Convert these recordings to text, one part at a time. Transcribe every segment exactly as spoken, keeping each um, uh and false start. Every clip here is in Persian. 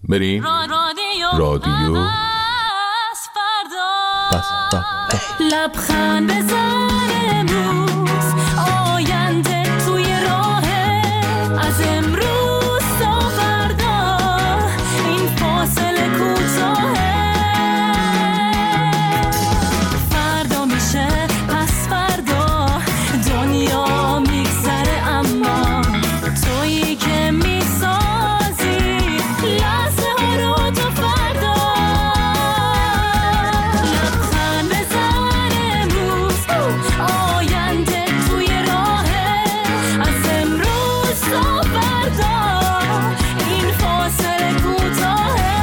بریم رادیو لبخند بزن امروز، آینده توی راهه، از امروز تا فردا این فاصله کوتاهه. فردا میشه پس فردا، دنیا میگذره اما تویی که میسازی لحظه ها رو تا فردا. لبخند بزن امروز، آینده توی راهه، از امروز تا فردا این فاصله کوتاهه.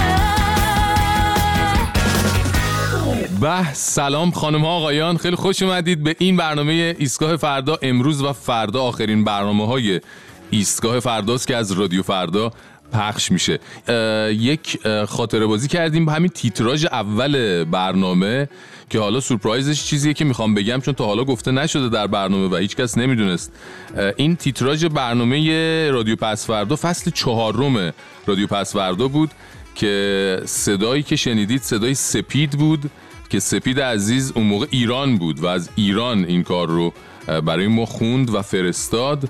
به سلام خانم ها آقایان، خیلی خوش اومدید به این برنامه ایستگاه فردا. امروز و فردا آخرین برنامه های ایستگاه فرداست که از رادیو فردا پخش میشه. یک خاطره بازی کردیم با همین تیتراژ اول برنامه که حالا سورپرایزش چیزیه که میخوام بگم چون تا حالا گفته نشده در برنامه و هیچ کس نمیدونست. این تیتراژ برنامه رادیو پس فردا فصل چهارم رادیو پس فردا بود که صدایی که شنیدید صدای سپید بود که سپید عزیز اون موقع ایران بود و از ایران این کار رو برای ما خوند و فرستاد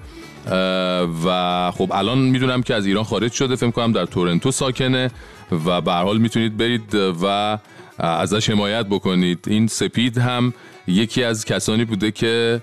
و خب الان میدونم که از ایران خارج شده، فکر کنم در تورنتو ساکنه و به هر حال میتونید برید و ازش حمایت بکنید. این سپید هم یکی از کسانی بوده که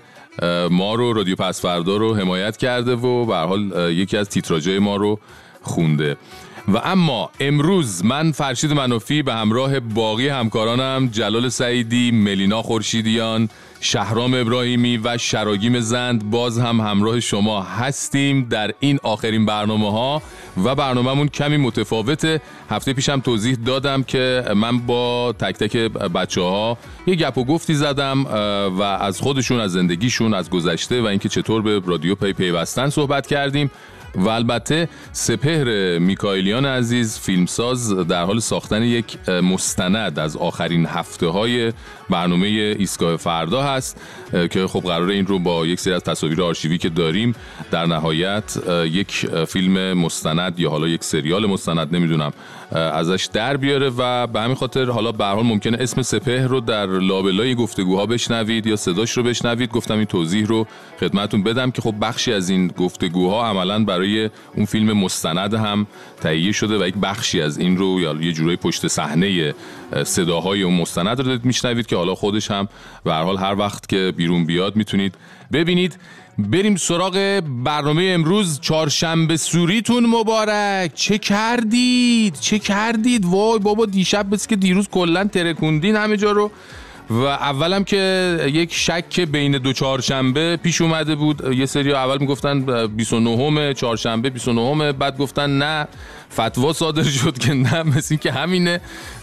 ما رو رادیو پس فردا رو حمایت کرده و به هر حال یکی از تیتراژهای ما رو خونده. و اما امروز من فرشید منافی به همراه باقی همکارانم جلال سعیدی، ملینا خورشیدیان، شهرام ابراهیمی و شراگیم زند باز هم همراه شما هستیم در این آخرین برنامه ها و برنامه‌مون کمی متفاوته. هفته پیشم توضیح دادم که من با تک تک بچه ها یه گپ و گفتی زدم و از خودشون، از زندگیشون، از گذشته و اینکه چطور به رادیو پی پیوستن صحبت کردیم و البته سپهر میکائیلیان عزیز فیلمساز در حال ساختن یک مستند از آخرین هفته های برنامه ایستگاه فردا هست که خب قراره این رو با یک سری از تصاویر آرشیوی که داریم در نهایت یک فیلم مستند یا حالا یک سریال مستند نمیدونم ازش در بیاره و به همین خاطر حالا به هر حال ممکنه اسم سپهر رو در لابلای گفتگوها بشنوید یا صداش رو بشنوید. گفتم این توضیح رو خدمتتون بدم که خب بخشی از این گفتگوها عملاً برای اون فیلم مستند هم تهیه شده و یک بخشی از این رو یا یه جورایی پشت صحنه صداهای اون مستند رو دارید میشنوید که حالا خودش هم به هر حال هر وقت که بیرون بیاد میتونید ببینید. بریم سراغ برنامه امروز. چهارشنبه سوریتون مبارک. چه کردید؟ چه کردید؟ وای بابا دیشب بس که دیروز کلن ترکوندین همه جا رو. و اولم که یک شک بین دو چهارشنبه پیش اومده بود. یه سری اول میگفتن بیست و نهم چهارشنبه بیست و نهم، بعد گفتن نه فتوا صادر شد که نه مثل این که همینه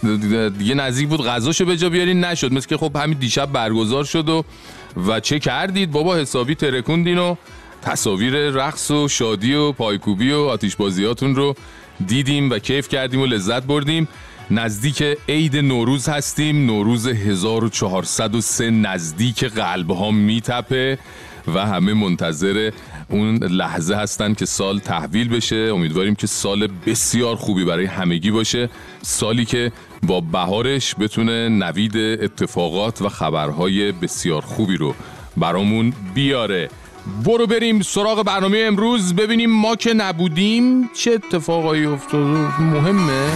دیگه نزدیک بود غذاشو به جا بیارین، نشد. مثل که خب همین دیشب برگزار شد و و چه کردید بابا حسابی ترکوندین و تصاویر رقص و شادی و پایکوبی و آتیشبازیاتون رو دیدیم و کیف کردیم و لذت بردیم. نزدیک عید نوروز هستیم، نوروز هزار و چهارصد و سه نزدیک قلب ها میتپه و همه منتظر اون لحظه هستن که سال تحویل بشه. امیدواریم که سال بسیار خوبی برای همگی باشه، سالی که با بهارش بتونه نوید اتفاقات و خبرهای بسیار خوبی رو برامون بیاره. برو بریم سراغ برنامه امروز ببینیم ما که نبودیم چه اتفاقایی افتاده. مهمه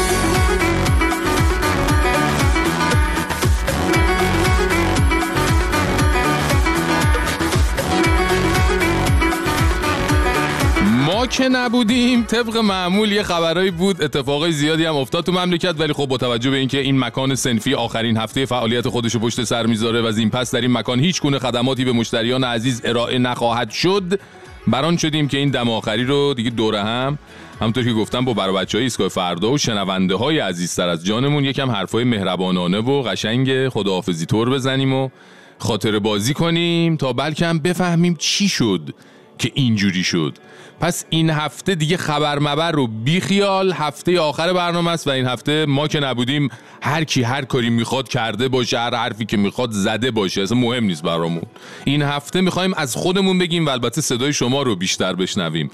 ما که نبودیم. طبق معمول یه خبرایی بود، اتفاقای زیادی هم افتاد تو مملکت، ولی خب با توجه به اینکه این مکان صنفی آخرین هفته فعالیت خودش رو پشت سر میذاره و از این پس در این مکان هیچ گونه خدماتی به مشتریان عزیز ارائه نخواهد شد، بران شدیم که این دم آخری رو دیگه دوره هم همونطور که گفتم با برای بچهای ایستگاه فردا و شنونده های عزیزتر از جانمون یکم حرفای مهربانانه و قشنگ خداحافظی طور بزنیم و خاطره بازی کنیم تا بلکه بفهمیم چی شد که اینجوری شد. پس این هفته دیگه خبر مبر رو بی خیال، هفته آخر برنامه است و این هفته ما که نبودیم هر کی هر کاری میخواد کرده باشه، هر حرفی که میخواد زده باشه، اصلا مهم نیست برامون. این هفته میخوایم از خودمون بگیم و البته صدای شما رو بیشتر بشنویم.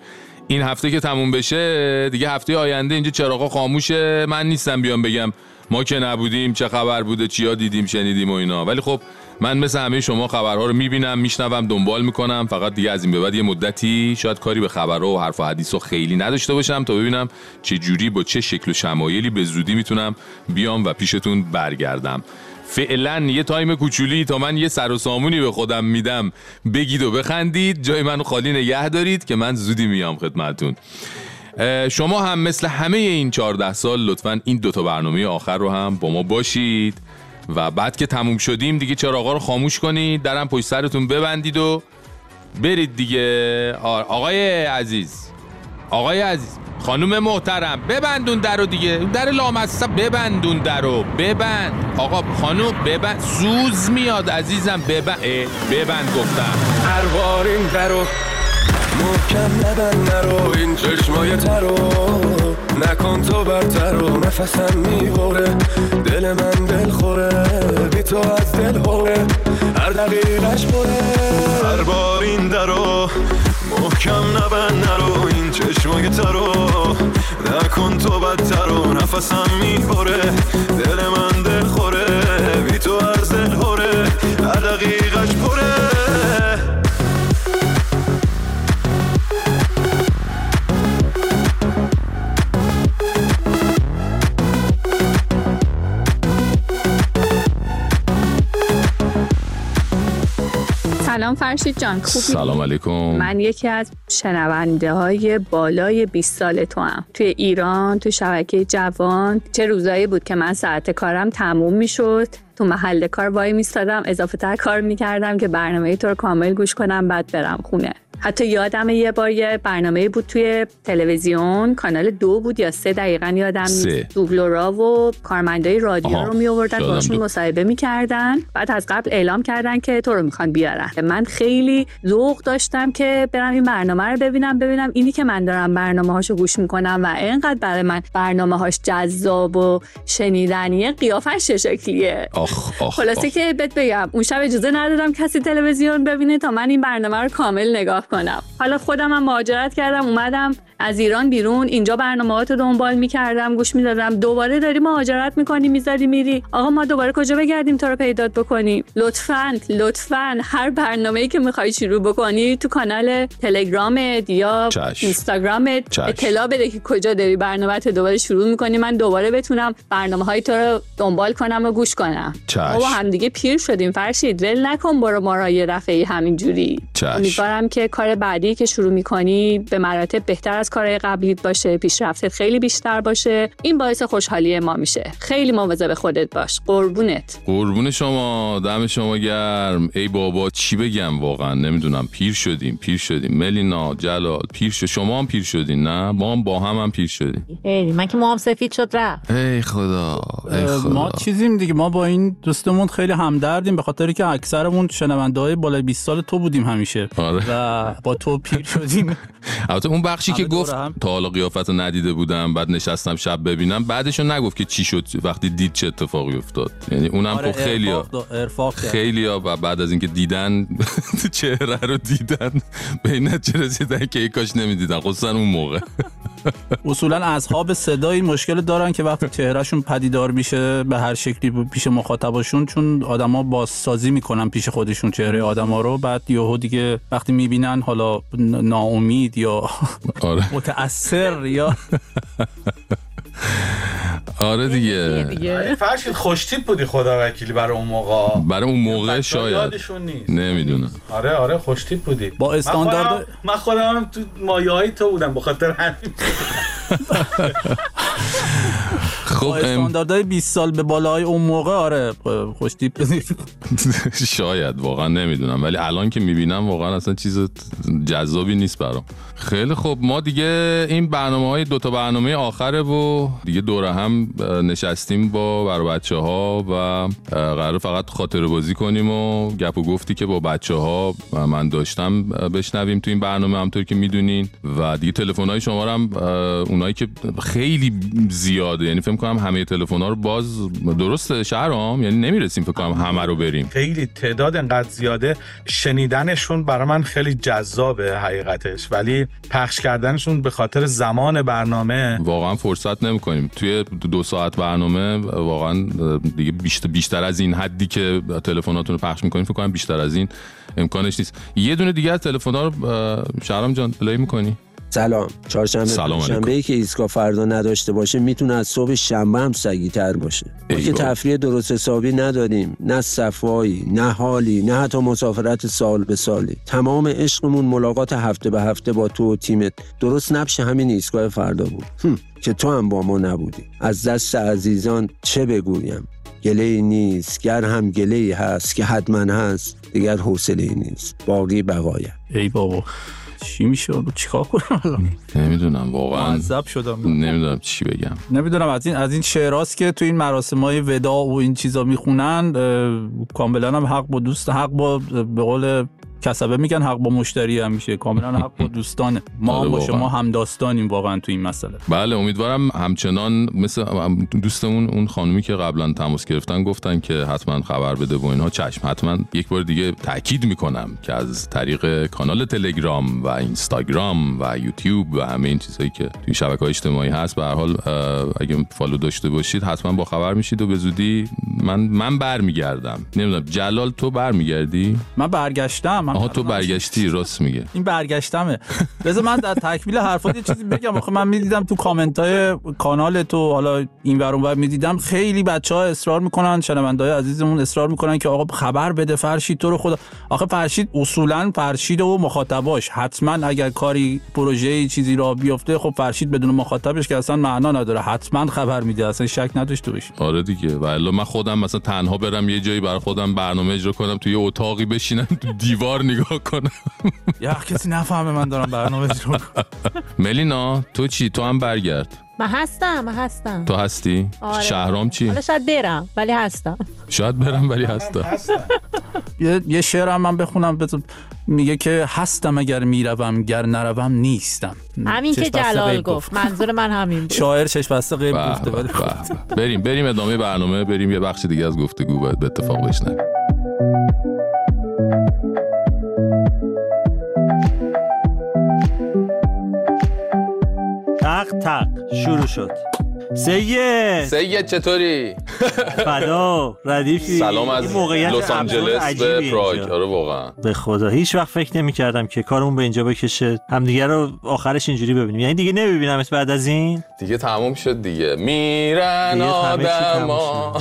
این هفته که تموم بشه دیگه هفته آینده اینجا چراغا خاموشه. من نیستم بیام بگم ما که نبودیم چه خبر بوده، چیا دیدیم شنیدیم و اینا، ولی خب من مثل همه شما خبرها رو میبینم، میشنوم، دنبال میکنم. فقط دیگه از این به بعد یه مدتی شاید کاری به خبرها و حرف و حدیث خیلی نداشته باشم تا ببینم چه جوری با چه شکل و شمایلی به زودی میتونم بیام و پیشتون برگردم. فعلا یه تایم کوچولی تا من یه سر و سامونی به خودم میدم بگید و بخندید، جای منو خالی نگه دارید که من زودی میام خدمتتون. شما هم مثل همه این چهارده سال لطفاً این دوتا برنامه آخر رو هم با ما باشید و بعد که تموم شدیم دیگه چراغا رو خاموش کنید، درم پشت سرتون ببندید و برید دیگه. آقای عزیز، آقای عزیز، خانوم محترم، ببندون درو دیگه، در لامصب ببندون درو، ببند. آقا خانوم ببند، سوز میاد عزیزم، ببند. ببند گفتم. هر بار این درو محکم نبند نرو، این چشمای ترو نکن تو برترو، نفسم میبره دل من دل خوره، بی تو از دل هوره هر دقیقش بره. هر بار این درو محکم نبند نرو، این چشمای ترو نکن تو بدترو، نفسم میبره دل من دل خوره، بی تو از دل هوره هر دقیقش بره. سلام فرشید جان، خوبی؟ سلام علیکم. من یکی از شنونده های بالای بیست سال تو هم توی ایران، تو شبکه جوان. چه روزایی بود که من ساعت کارم تموم میشد، تو محل کار وای میستادم، اضافه تر کار میکردم که برنامه تو رو کامل گوش کنم بعد برم خونه. حتی یادم یه بار یه برنامه بود توی تلویزیون، کانال دو بود یا سه دقیقاً یادم نیست، دوبلورا و کارمندای رادیو رو می آوردن باشون مصاحبه می‌کردن، بعد از قبل اعلام کردن که تو رو می‌خوان بیارن. من خیلی ذوق داشتم که برم این برنامه رو ببینم ببینم اینی که من دارم برنامه‌هاشو گوش می‌کنم و اینقدر برای من برنامه‌هاش جذاب و شنیدنیه، قیافش چه شکلیه. آخ آخ خلاصه که بهت بگم اون شب اجازه ندادم کسی تلویزیون ببینه تا من این برنامه رو کامل نگاه کنم. حالا خودم هم مهاجرت کردم، اومدم از ایران بیرون، اینجا برنامه‌هاتو دنبال می‌کردم، گوش می‌دادم. دوباره داری مهاجرت می‌کنی میذاری میری، آقا ما دوباره کجا بگردیم تو رو پیدات بکنیم؟ لطفاً لطفاً هر برنامه‌ای که می‌خوای شروع بکنی تو کانال تلگرامت یا اینستاگرامت اطلاع بده که کجا داری برنامه‌ت دوباره شروع می‌کنی، من دوباره بتونم برنامه‌های تو رو دنبال کنم و گوش کنم. ما هم دیگه پیر شدیم فرشید، ول نکن برو ما را یه دفعه همینجوری. امیدوارم که کار بعدی که شروع می‌کنی به مراتب بهتر از کارهای قبلیت باشه، پیشرفتت خیلی بیشتر باشه، این باعث خوشحالی ما میشه. خیلی مواظب خودت باش. قربونت. قربون شما، دم شما گرم. ای بابا چی بگم، واقعا نمیدونم. پیر شدیم پیر شدیم ملینا، جلال پیر شد، شما هم پیر شدین، نه ما هم با هم هم پیر شدیم. ای من که موام سفید شد رفت. ای خدا ای خدا. ما چیزیم دیگه، ما با این دوستمون خیلی همدردیم به خاطری که اکثرمون شنونده‌های بالای بیست سال تو بودیم همیشه. آره. و با تو پیر شدیم. البته اون بخشی که گفت تا حالا قیافتو ندیده بودم بعد نشستم شب ببینم، بعدشو نگفت که چی شد وقتی دید چه اتفاقی افتاد. یعنی اونم آره خب خیلیا خیلیا و بعد از اینکه دیدن چهره رو دیدن به این نتیجه رسیدن که ای کاش نمیدیدن، خصوصا اون موقع. اصولا اصحاب صدایی مشکل دارن که وقتی چهرهشون پدیدار میشه به هر شکلی پیش مخاطباشون، چون آدما بازسازی میکنن پیش خودشون چهره آدما رو، بعد یهو دیگه وقتی میبینن حالا ناامید یا آره. متأثر یا آره دیگه. فرشید خوشتیپ بودی خدا وکیلی برای اون موقع. برای اون موقع شاید نمیدونم. آره آره خوشتیپ بودی. با استاندارد من خودم هم تو مایه‌های تو بودم بخاطر همین. خب استانداردهای بیست سال به بالای اون موقع آره خوشتیپ شاید، واقعا نمیدونم، ولی الان که میبینم واقعا اصلا چیز جذابی نیست برام. خیلی خب ما دیگه این برنامه‌های دوتا برنامه آخره و دیگه دوره هم نشستیم با برای بچه‌ها و قرار فقط خاطره بازی کنیم و گپ و گفتی که با بچه‌ها من داشتم بشنویم تو این برنامه، همونطور که میدونین. و دیگه تلفن‌های شما رو هم اونایی که خیلی زیاد زیاده، یعنی فکر کنم همه تلفن‌ها رو باز درسته شهرام، یعنی نمیرسیم فکر کنم همه رو بریم. خیلی تعداد انقدر زیاده، شنیدنشون برای من خیلی جذابه حقیقتش، ولی پخش کردنشون به خاطر زمان برنامه واقعا فرصت نمی‌کنیم. توی دو ساعت برنامه واقعا دیگه بیشتر بیشتر از این حدی که تلفناتون رو پخش می‌کنیم فکر کنم بیشتر از این امکانش نیست. یه دونه دیگه از تلفن‌ها رو شهرام جان پلی می‌کنی؟ سلام. چهارشنبه شنبه‌ای که ایستگاه فردا نداشته باشه میتونه از صبح شنبه هم سگی‌تر باشه. ما که تفریح درست حسابی نداریم، نه صفایی، نه حالی، نه حتی مسافرت سال به سالی. تمام عشقمون ملاقات هفته به هفته با تو و تیمت. درست نبشه همین ایستگاه فردا بود هم. که تو هم با ما نبودی. از دست عزیزان چه بگویم؟ گله‌ای نیست، گر هم گله‌ای هست که حتما هست، دیگر حوصله‌ای نیست. باقی بقایه. ای بابا چی میشه؟ چیکار کنم الان؟ نمیدونم واقعا. معذب شدم. نمیدونم چی بگم. نمیدونم از این از این شعراست که تو این مراسم‌های وداع و این چیزا میخونن، کاملا هم حق با دوست، حق با به قول کسبه میگن حق با مشتری هم میشه، کاملا حق با دوستانه. ما هم با شما هم داستانیم واقعا تو این مسئله. بله امیدوارم همچنان مثل دوستمون اون خانومی که قبلا تماس گرفتن گفتن که حتما خبر بده و اینها، چشم حتما یک بار دیگه تاکید میکنم که از طریق کانال تلگرام و اینستاگرام و یوتیوب و همه این چیزایی که توی شبکه‌های اجتماعی هست به هر حال اگه فالو داشته باشید حتما با خبر میشید و به زودی من من برمیگردم. نمیدونم جلال تو برمیگردی؟ من برگشتم. آها تو برگشتی، راست میگه. این برگشتمه. بذار من در تکمیل حرفات یه چیزی بگم. آخه من میدیدم تو کامنت‌های کانال تو، حالا این ور اون ور میدیدم خیلی بچه‌ها اصرار میکنن، شنونده‌های عزیزمون اصرار میکنن که آقا خبر بده فرشید تو رو خدا. آخه فرشید اصولاً فرشید و مخاطباش حتما اگر کاری پروژه‌ای چیزی را بیفته، خب فرشید بدون مخاطبش که اصلا معنا نداره، حتما خبر میده، اصلا شک نداشته باشی. آره دیگه. والا من خودم مثلا تنها برم یه جایی برای خودم برنامه اجرا کنم، توی اتاقی بشینم تو دیوار نگاه کنم یا کسی نفهمه من دارم برنامه اجرا میکنم. ملینا تو چی؟ تو هم برگرد. من هستم من هستم تو هستی؟ آره. شهرام چی؟ حالا شاید برم ولی هستم. شاید برم ولی هستم. یه یه شعر هم من بخونم. میگه که هستم اگر میروم، گر نروم نیستم. همین که جلال گفت، منظور من همین بود. شاعر چشم بسته غیب گفته. ولی بریم بریم ادامه برنامه، بریم یه بخش دیگه از گفتگو باید به اتفاق بشنویم. تق تق شروع شد. سید سید چطوری؟ فدا ردیفی. سلام از لس آنجلس به پراگ. آره واقعا به خدا هیچ وقت فکر نمی کردم که کارمون به اینجا بکشه، همدیگه رو آخرش اینجوری ببینیم. یعنی دیگه نمیبینمت بعد از این؟ دیگه تموم شد دیگه، میرن آدما.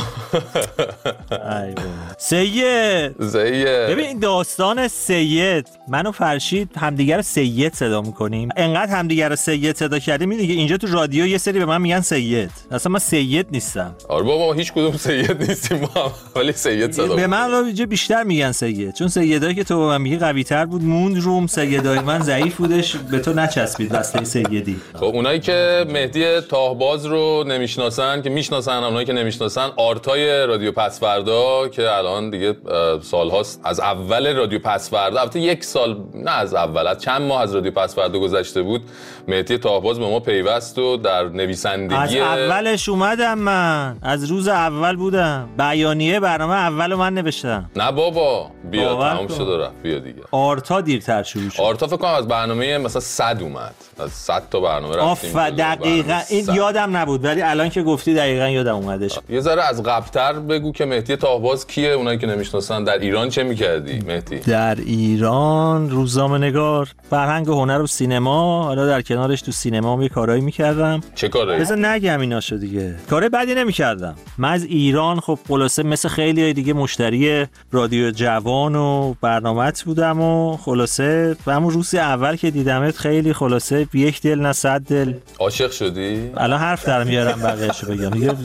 سید سید ببین داستان سید، من و فرشید همدیگه رو سید صدا میکنیم، انقدر همدیگه رو سید صدا کردیم دیگه اینجا تو رادیو یه سری به من میگن سید، اصلا من سید نیستم. آره بابا هیچ کدوم سید نیستیم ما، ولی سید صدا به من اینجا بیشتر میگن سید، چون سیدایی که تو به من میگی قوی تر بود، موند روم، سیدای من ضعیف بودش، به تو نچسبید بسته سیدی. خب اونایی که مهدی تاهباز رو نمیشناسن که میشناسن، اونایی که نمیشناسن آرتای رادیو پسوردا که الان دیگه سالهاست از اول رادیو پسوردا، البته یک سال نه از اول، از چند ماه از رادیو پسوردا گذشته بود، مهدی تاهباز به ما پیوست و در نویسندگی از اولش اومدم، من از روز اول بودم، بیانیه برنامه اولو من نوشتم. نه بابا بیا تمام شد و رفت، بیا دیگه. آرتا دیرتر شروع شد. آرتا فکر کنم از برنامه مثلا صد اومد، از صد تا برنامه رفتیم. آف دقیقاً این یادم نبود ولی الان که گفتی دقیقاً یادم اومدش. یه ذره از قبل‌تر بگو که مهدی تاهباز کیه، اونایی که نمیشناسن. در ایران چه می‌کردی مهدی؟ در ایران روزنامه‌نگار، فرهنگ و هنر و سینما، حالا در کنارش تو سینما هم یه کارایی می‌کردم. چه کارایی؟ بذار نگم ایناشو دیگه. کار بدی نمی‌کردم. من از ایران خب خلاصه مثل خیلیای دیگه مشتری رادیو جوان و برنامه‌ت بودم و خلاصه و همون روز اول که دیدمت خیلی خلاصه یک دل نه صد دل عاشق شدی؟ الان حرف در میارم بقیه‌شو بگم دیگه.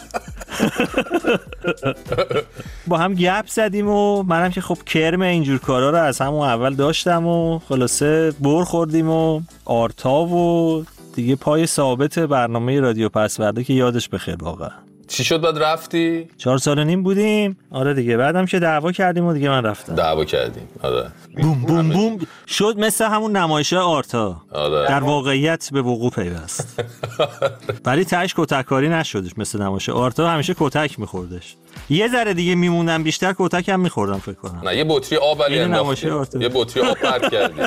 با هم گپ زدیم و منم که خب کرم اینجور کارا رو از همون اول داشتم و خلاصه بر خوردیم و آرتا و دیگه پای ثابت برنامه رادیو پسوردا که یادش بخیر واقعا. چی شد بعد رفتی؟ چهار سال و نیم بودیم. آره دیگه بعدم که دعوا کردیم و دیگه من رفتم. دعوا کردیم. آره. بوم بوم بوم شد مثل همون نمایش آرتا. آره. در واقعیت به وقوع پیوست. ولی تهش کتککاری نشدش مثل نمایش آرتا، همیشه کتک می‌خوردش. یه ذره دیگه میموندم بیشتر کتک هم می‌خوردم فکر کنم. نه یه بطری آب علی انداختی. یه بطری آب پرت کردی.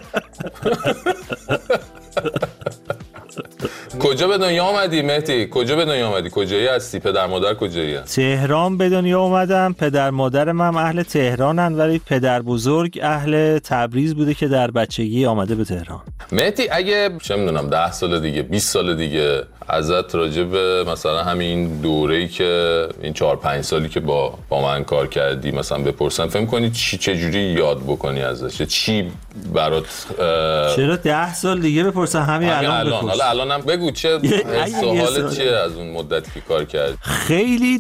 کجا به دنیا آمدی مهدی؟ کجا به دنیا آمدی؟ کجایی هستی؟ پدر مادر کجایی هست؟ تهران به دنیا اومدم. پدر مادر من اهل تهرانن ولی پدر بزرگ اهل تبریز بوده که در بچگی آمده به تهران. مهدی اگه چه میدونم ده سال دیگه بیست سال دیگه ازت راجع به مثلا همین دوره‌ای که این چهار پنج سالی که با با من کار کردی مثلا بپرسن، فهم کنی چی چه جوری یاد بکنی ازش؟ چی برات اه... چرا ده سال دیگه بپرسن؟ همین الان الان بپرسن. حالا الانم بگو چه حالت چیه از اون مدتی که کار کردی؟ خیلی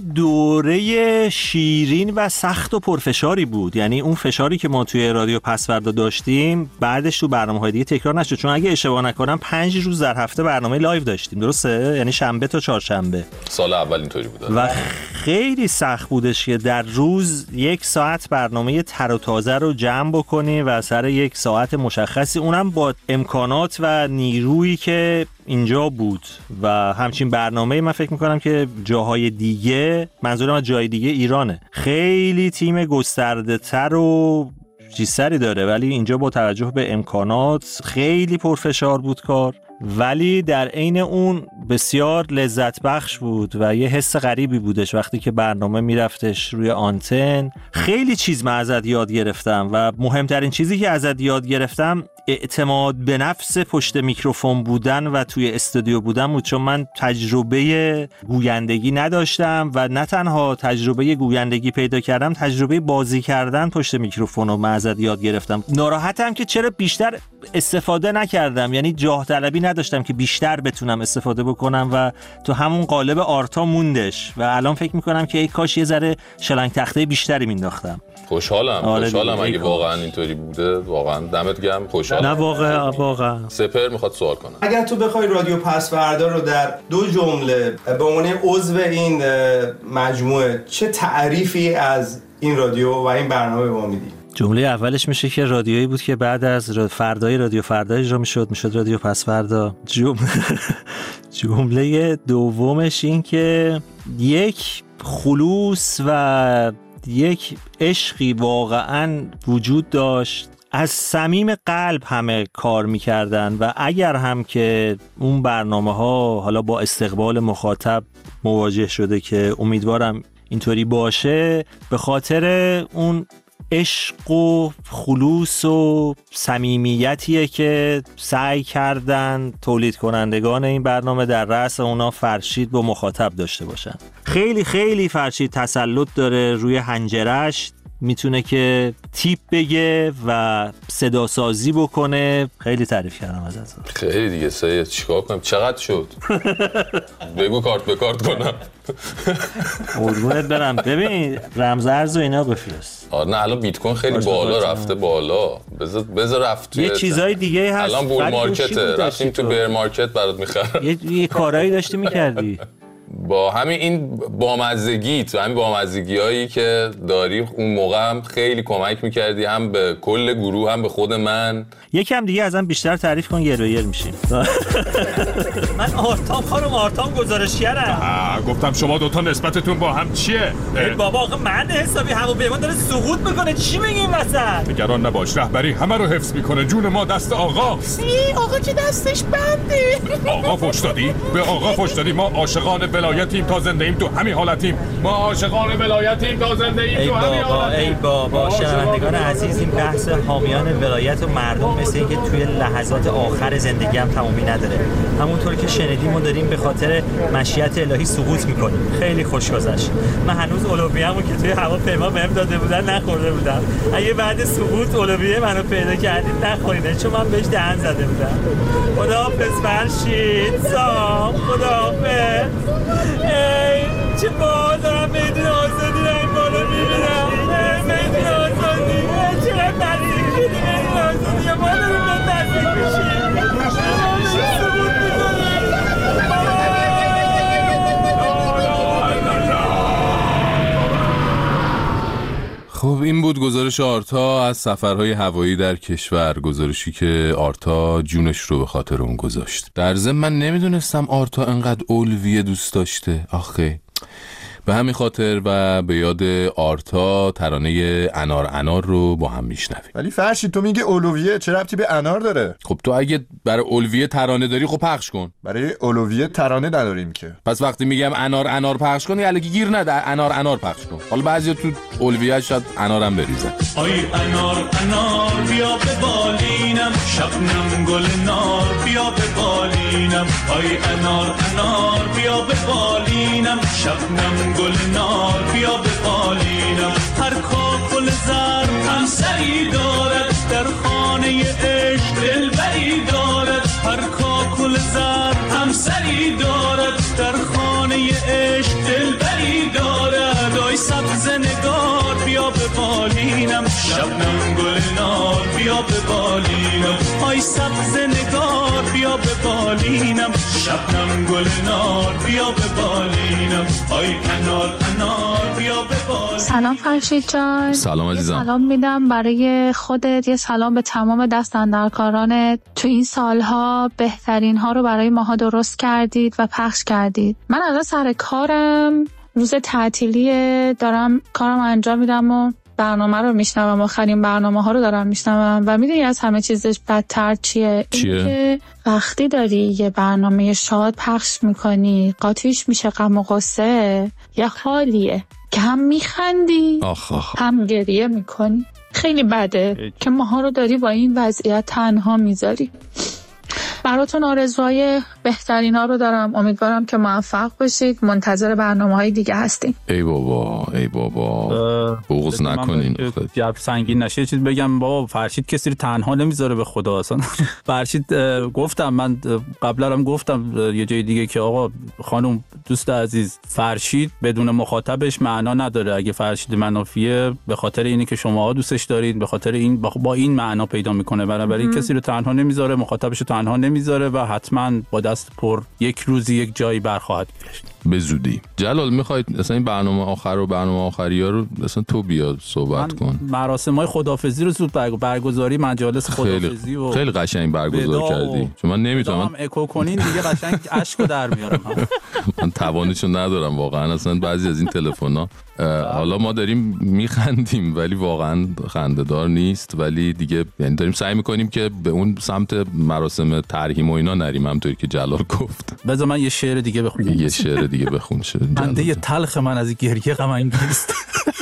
دوره شیرین و سخت و پرفشاری بود. یعنی اون فشاری که ما توی رادیو پسوردا داشتیم بعدش تو برنامه‌های دیگه تکرار نشد، چون اگه اشتباه نکنم پنج روز در هفته برنامه لایو داشتیم، درسته؟ یعنی شنبه تا چهارشنبه. سال اول اینطوری بود و خیلی سخت بودش که در روز یک ساعت برنامه تر و تازه رو جمع بکنی و سر یک ساعت مشخصی، اونم با امکانات و نیرویی که اینجا بود و همچین برنامه من فکر میکنم که جاهای دیگه، منظورم از جای دیگه ایرانه، خیلی تیم گسترده تر و چیزسری داره، ولی اینجا با توجه به امکانات خیلی پرفشار بود کار، ولی در عین اون بسیار لذت بخش بود و یه حس غریبی بودش وقتی که برنامه میرفتش روی آنتن. خیلی چیز من ازت یاد گرفتم و مهمترین چیزی که ازت یاد گرفتم اعتماد به نفس پشت میکروفون بودن و توی استودیو بودن بود، چون من تجربه گویندگی نداشتم و نه تنها تجربه گویندگی پیدا کردم، تجربه بازی کردن پشت میکروفون رو من ازت یاد گرفتم. ناراحتم که چرا بیشتر استفاده نکردم، یعنی جاه طلبی نداشتم که بیشتر بتونم استفاده بکنم و تو همون قالب آرتا موندش و الان فکر میکنم که ای کاش یه ذره شلنگ تخته بیشتری مینداختم. خوشحالم آره خوشحالم اگه واقعا اینطوری بوده، واقعا دمت گرم، خوشحالم. نه واقعا واقعا. سپر میخواد سوال کنه. اگر تو بخوای رادیو پسوردا رو در دو جمله به عنوان عضو این مجموعه چه تعریفی از این رادیو و این برنامه به ما میدی؟ جمله اولش میشه که رادیویی بود که بعد از فردای رادیو فردا اجرا میشد، میشد رادیو پسوردا. جمله جمله دومش این که یک خلوص و یک عشقی واقعا وجود داشت، از صمیم قلب همه کار میکردن و اگر هم که اون برنامه ها حالا با استقبال مخاطب مواجه شده که امیدوارم اینطوری باشه، به خاطر اون عشق و خلوص و صمیمیتیه که سعی کردن تولید کنندگان این برنامه در رأس اونا فرشید با مخاطب داشته باشن. خیلی خیلی فرشید تسلط داره روی حنجرش، میتونه که تیپ بگه و صدا سازی بکنه. خیلی تعریف کردم ازت. خیلی دیگه سید چیکار کنم؟ چقدر شد؟ بگو کارت به کارت کنم. قربونت برم. ببین رمز ارز و اینا بفرست. آره نه الان بیت کوین خیلی بالا رفته بالا. بذار بذار رفت توی یه چیزای دیگه هست. الان بول مارکته، رفتیم تو بیر مارکت برات میخرم. یه, یه کارایی داشتی میکردی. با همین این بامزگیت و همین بامزگیایی که داری اون موقع هم خیلی کمک میکردی، هم به کل گروه هم به خود من. یکم دیگه ازم بیشتر تعریف کن، یر و یر میشیم. من آرتام خانم آرتام گزارشگرم. گفتم شما دوتا نسبتتون با هم چیه؟ ای بابا آقا من حسابی همون پیمان داره سقوط میکنه، چی میگی این وسط؟ نگران نباش، رهبری همه رو حفظ میکنه، جون ما دست آقاست. ای آقا که دستش بنده. آقا فوش دادی؟ به آقا فوش دادی؟ ما عاشقان ولایتیم تا زنده ایم تو همین حالتیم. ما عاشقان ولایتیم تا زنده ایم تو همین حالتیم. ای بابا شنوندگان عزیز، این بحث حامیان ولایت و مردم مثل اینکه توی لحظات آخر زندگی هم تمومی نداره. همونطور که شنیدیم ما داریم به خاطر مشیت الهی سقوط میکنیم. خیلی خوش گذشت. من هنوز اولویه‌مو که توی هواپیما بهم داده بودن نخورده بودم. اگه بعد سقوط اولویه منو پیدا کردید نخورید، چون من بهش دهن زده بودم. خداحافظ فرشید. سلام. خداحافظ. ای چه باحال دارم میدون آزادی رو این بالا میبینم. میدون آزادی چقدر نزدیک شدی میدون آزادی. یه بالا رو به نزدیک میشیم. سقوط میکنیم. بود گزارش آرتا از سفرهای هوایی در کشور، گزارشی که آرتا جونش رو به خاطر اون گذاشت. در ضمن من نمیدونستم آرتا انقدر اولویه دوست داشته. آخه به همین خاطر و به یاد آرتا ترانه انار انار رو با هم میشنویم. ولی فرشید تو میگه اولویه، چه ربطی به انار داره؟ خب تو اگه برای اولویه ترانه داری خب پخش کن. برای اولویه ترانه نداریم که. پس وقتی میگم انار انار پخش کن الکی گیر نده، انار انار پخش کن. حالا بعضیا تو اولویه شاید انارم بریزن. آی انار انار بیا به بالینم، شبنم گل نار بیا به بالینم. آی انار انار بیا به بالینم، شبنم گل نار بیا به بالینم. هر کاکل زرد هم سری دارد، در خانه عشق دلبری دارد. هر کاکل زرد هم سری دارد، در خانه عشق دلبری دارد. آی سبز نگار بیا به بالینم، شبنم گل نار بیا به بالینم. آی سبز نگار بیا به بالینم، شبنم گل نار بیا به بالینم. آی انار انار بیا به بالینم. سلام فرشید جان. سلام عزیزم. سلام میدم برای خودت، یه سلام به تمام دستاندرکارانت. تو این سالها بهترین ها رو برای ماها درست کردید و پخش کردید. من الان سر کارم، روز تعطیلی دارم کارم انجام میدم و برنامه رو میشنوم، آخرین برنامه ها رو دارم میشنوم و میدونی از همه چیزش بدتر چیه؟ چیه؟ این که وقتی داری یه برنامه شاد پخش میکنی قاطیش میشه غم و غصه، یه حالیه که هم میخندی آخ آخ. هم گریه میکنی. خیلی بده که ماها رو داری با این وضعیت تنها میذاری. براتون آرزوهای بهترین ها رو دارم، امیدوارم که موفق باشید. منتظر برنامه های دیگه هستیم. ای بابا ای بابا بغض نکنین. جرب سنگین نشه چیز بگم بابا، فرشید کسی رو تنها نمیذاره به خدا اصلا. فرشید گفتم، من قبلا هم گفتم یه جای دیگه که آقا خانم دوست عزیز، فرشید بدون مخاطبش معنا نداره. اگه فرشید منافیه به خاطر اینی که شماها دوستش دارید، به خاطر این با این معنا پیدا میکنه. بنابراین کسی رو تنها نمیذاره، مخاطبش رو تنها نمیذاره و حتما با دست پر یک روزی یک جایی برخواهد گشت به زودی. جلال میخواید مثلا این برنامه آخر و برنامه آخری ها رو مثلا تو بیا صحبت کن. مراسم‌های خداحافظی رو زود برگزاری مجالس خداحافظی و خیلی قشنگ برگزار کردی. چون من نمیتونم هم اکو کنین دیگه قشنگ اشکو در میارم. من توانشو ندارم واقعا. اصلا بعضی از این تلفن‌ها حالا ما داریم میخندیم ولی واقعا خنده‌دار نیست، ولی دیگه یعنی داریم سعی میکنیم که به اون سمت مراسم ترحیم و اینا نریم، همونطوری که جلال گفت. بذار من یه شعر دیگه بخونم. یه شعر دیگه بخون. شد خنده یه تلخ من از گریه غم انگیست.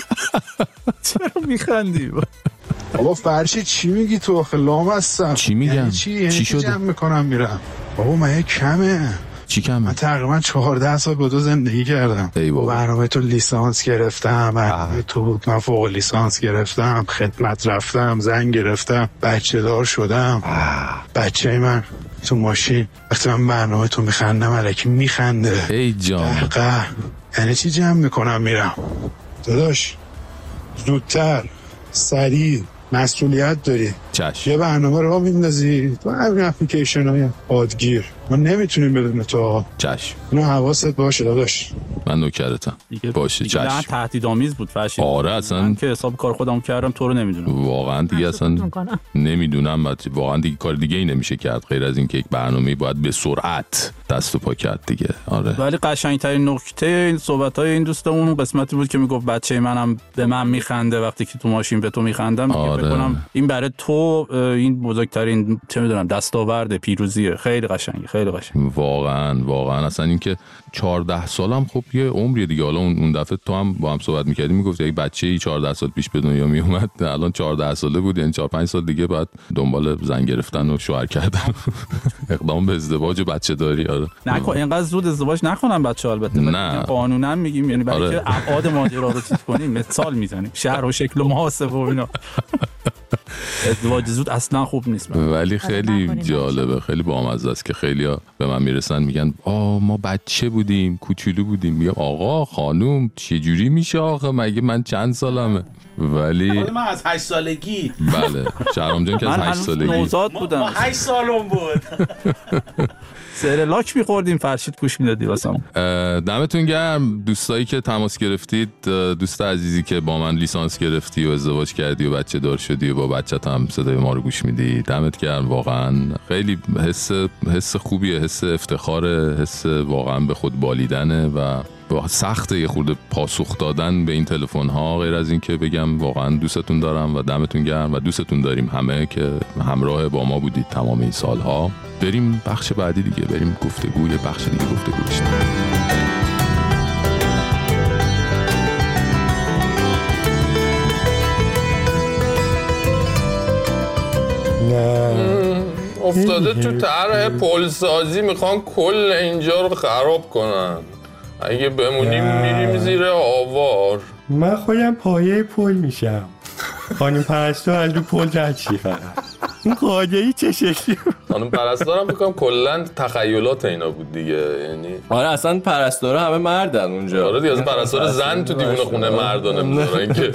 چرا میخندی؟ بابا فرشید چی میگی تو؟ آخه لام هستم. چی میگم؟ یعنی چی؟ یعنی چی شده؟ جمع میکنم میرم. بابا من کمه. چی کمه؟ من تقریبا چهارده سال با تو زندگی کردم. برنامه تو لیسانس گرفتم، برنامه تو بود من فوق لیسانس گرفتم، خدمت رفتم، زن گرفتم، بچه دار شدم. بچه من تو ماشین وقتی من برنامه تو میخندم الکی میخنده. ای جان دقیقا. یعنی چی جمع میکنم میرم؟ داداش زودتر، سریع، مسئولیت داری. چشم. یه برنامه رو میندازی تو همین اپلیکیشن های آدگیر، ما نمیتونیم بدون تو. چشم. اینو حواست باشه داداش. من نوکرتم. باشه چشم. نه تهدیدآمیز بود فرشید. آره اصلا من که حساب کار خودم کردم تو رو نمیدونم. واقعا دیگه اصلا نمیدونم، واقعا دیگه کار دیگه ای نمیشه کرد غیر از این که یک برنامه‌ای باید به سرعت دست و پا کرد دیگه. آره. ولی قشنگترین نکته این صحبت‌های این دوستمون قسمتی بود که میگفت بچه منم به من میخنده وقتی که تو ماشین به تو میخندم. آره. فکر کنم این برای تو این بزرگترین چه میدونم دستاورد پیروزیه. خیلی قشنگه، خیلی قشنگ. واقعا واقعا اصلا این که چهارده سالم خب یه عمری دیگه. حالا اون دفعه تو هم با هم صحبت می‌کردیم میگفت یک بچه‌ای چهارده سال پیش به دنیا میومد، الان چهارده ساله بود، یعنی چهار پنج سال دیگه بعد دنبال زن گرفتن و شوهر کردن اقدام به ازدواج و بچه‌داری. آره نکن اینقدر زود ازدواج نکنن بچه‌ها. البته نه قانونا میگیم، یعنی برای آره. که ابعاد ماجرا رو چیز کنیم مثال میزنیم، شهر و شکل و محاسبه و اینا. ازدواج زود اصلا خوب نیست. ولی خیلی جالبه، خیلی بامزه است که خیلیا به من میرسن میگن آ ما بچه بودیم، کوچولو بودیم. میگم آقا خانوم چه جوری میشه آخه؟ مگه من چند سالمه؟ ولی من از هشت سالگی بله شهرام جان که از هشت سالگی نوزاد بودم. ما هشت سالم بود. سرلاک می‌خوردیم، فرشید گوش میدادی واسم. دمتون گرم دوستایی که تماس گرفتید، دوست عزیزی که با من لیسانس گرفتی و ازدواج کردی و بچه دار شدی و با بچت هم صدای ما رو گوش میدی، دمت گرم. واقعا خیلی حس حس خوبیه، حس افتخاره، حس واقعا به خود بالیدنه و سخته یه خورده پاسخ دادن به این تلفن ها، غیر از این که بگم واقعا دوستتون دارم و دمتون گرم و دوستتون داریم همه که همراه با ما بودید تمام این سالها. بریم بخش بعدی دیگه، بریم گفتگوی بخش دیگه گفتگو بشیم. نه افتاده تو طرح پلسازی، میخوان کل اینجا رو خراب کنن. اگه بمونیم میریم زیر آوار. من خودم پایه پل میشم. خانم پرستار از رو پل رد شی فقط. این قاعده‌ای چه شکلی؟ خانم پرستارم بکنم کلا تخیلات اینا بود دیگه، یعنی آره اصلا پرستارا همه مردن اونجا. آره دیگه، از پرستار زن تو دیوونه خونه مردانه میذارن که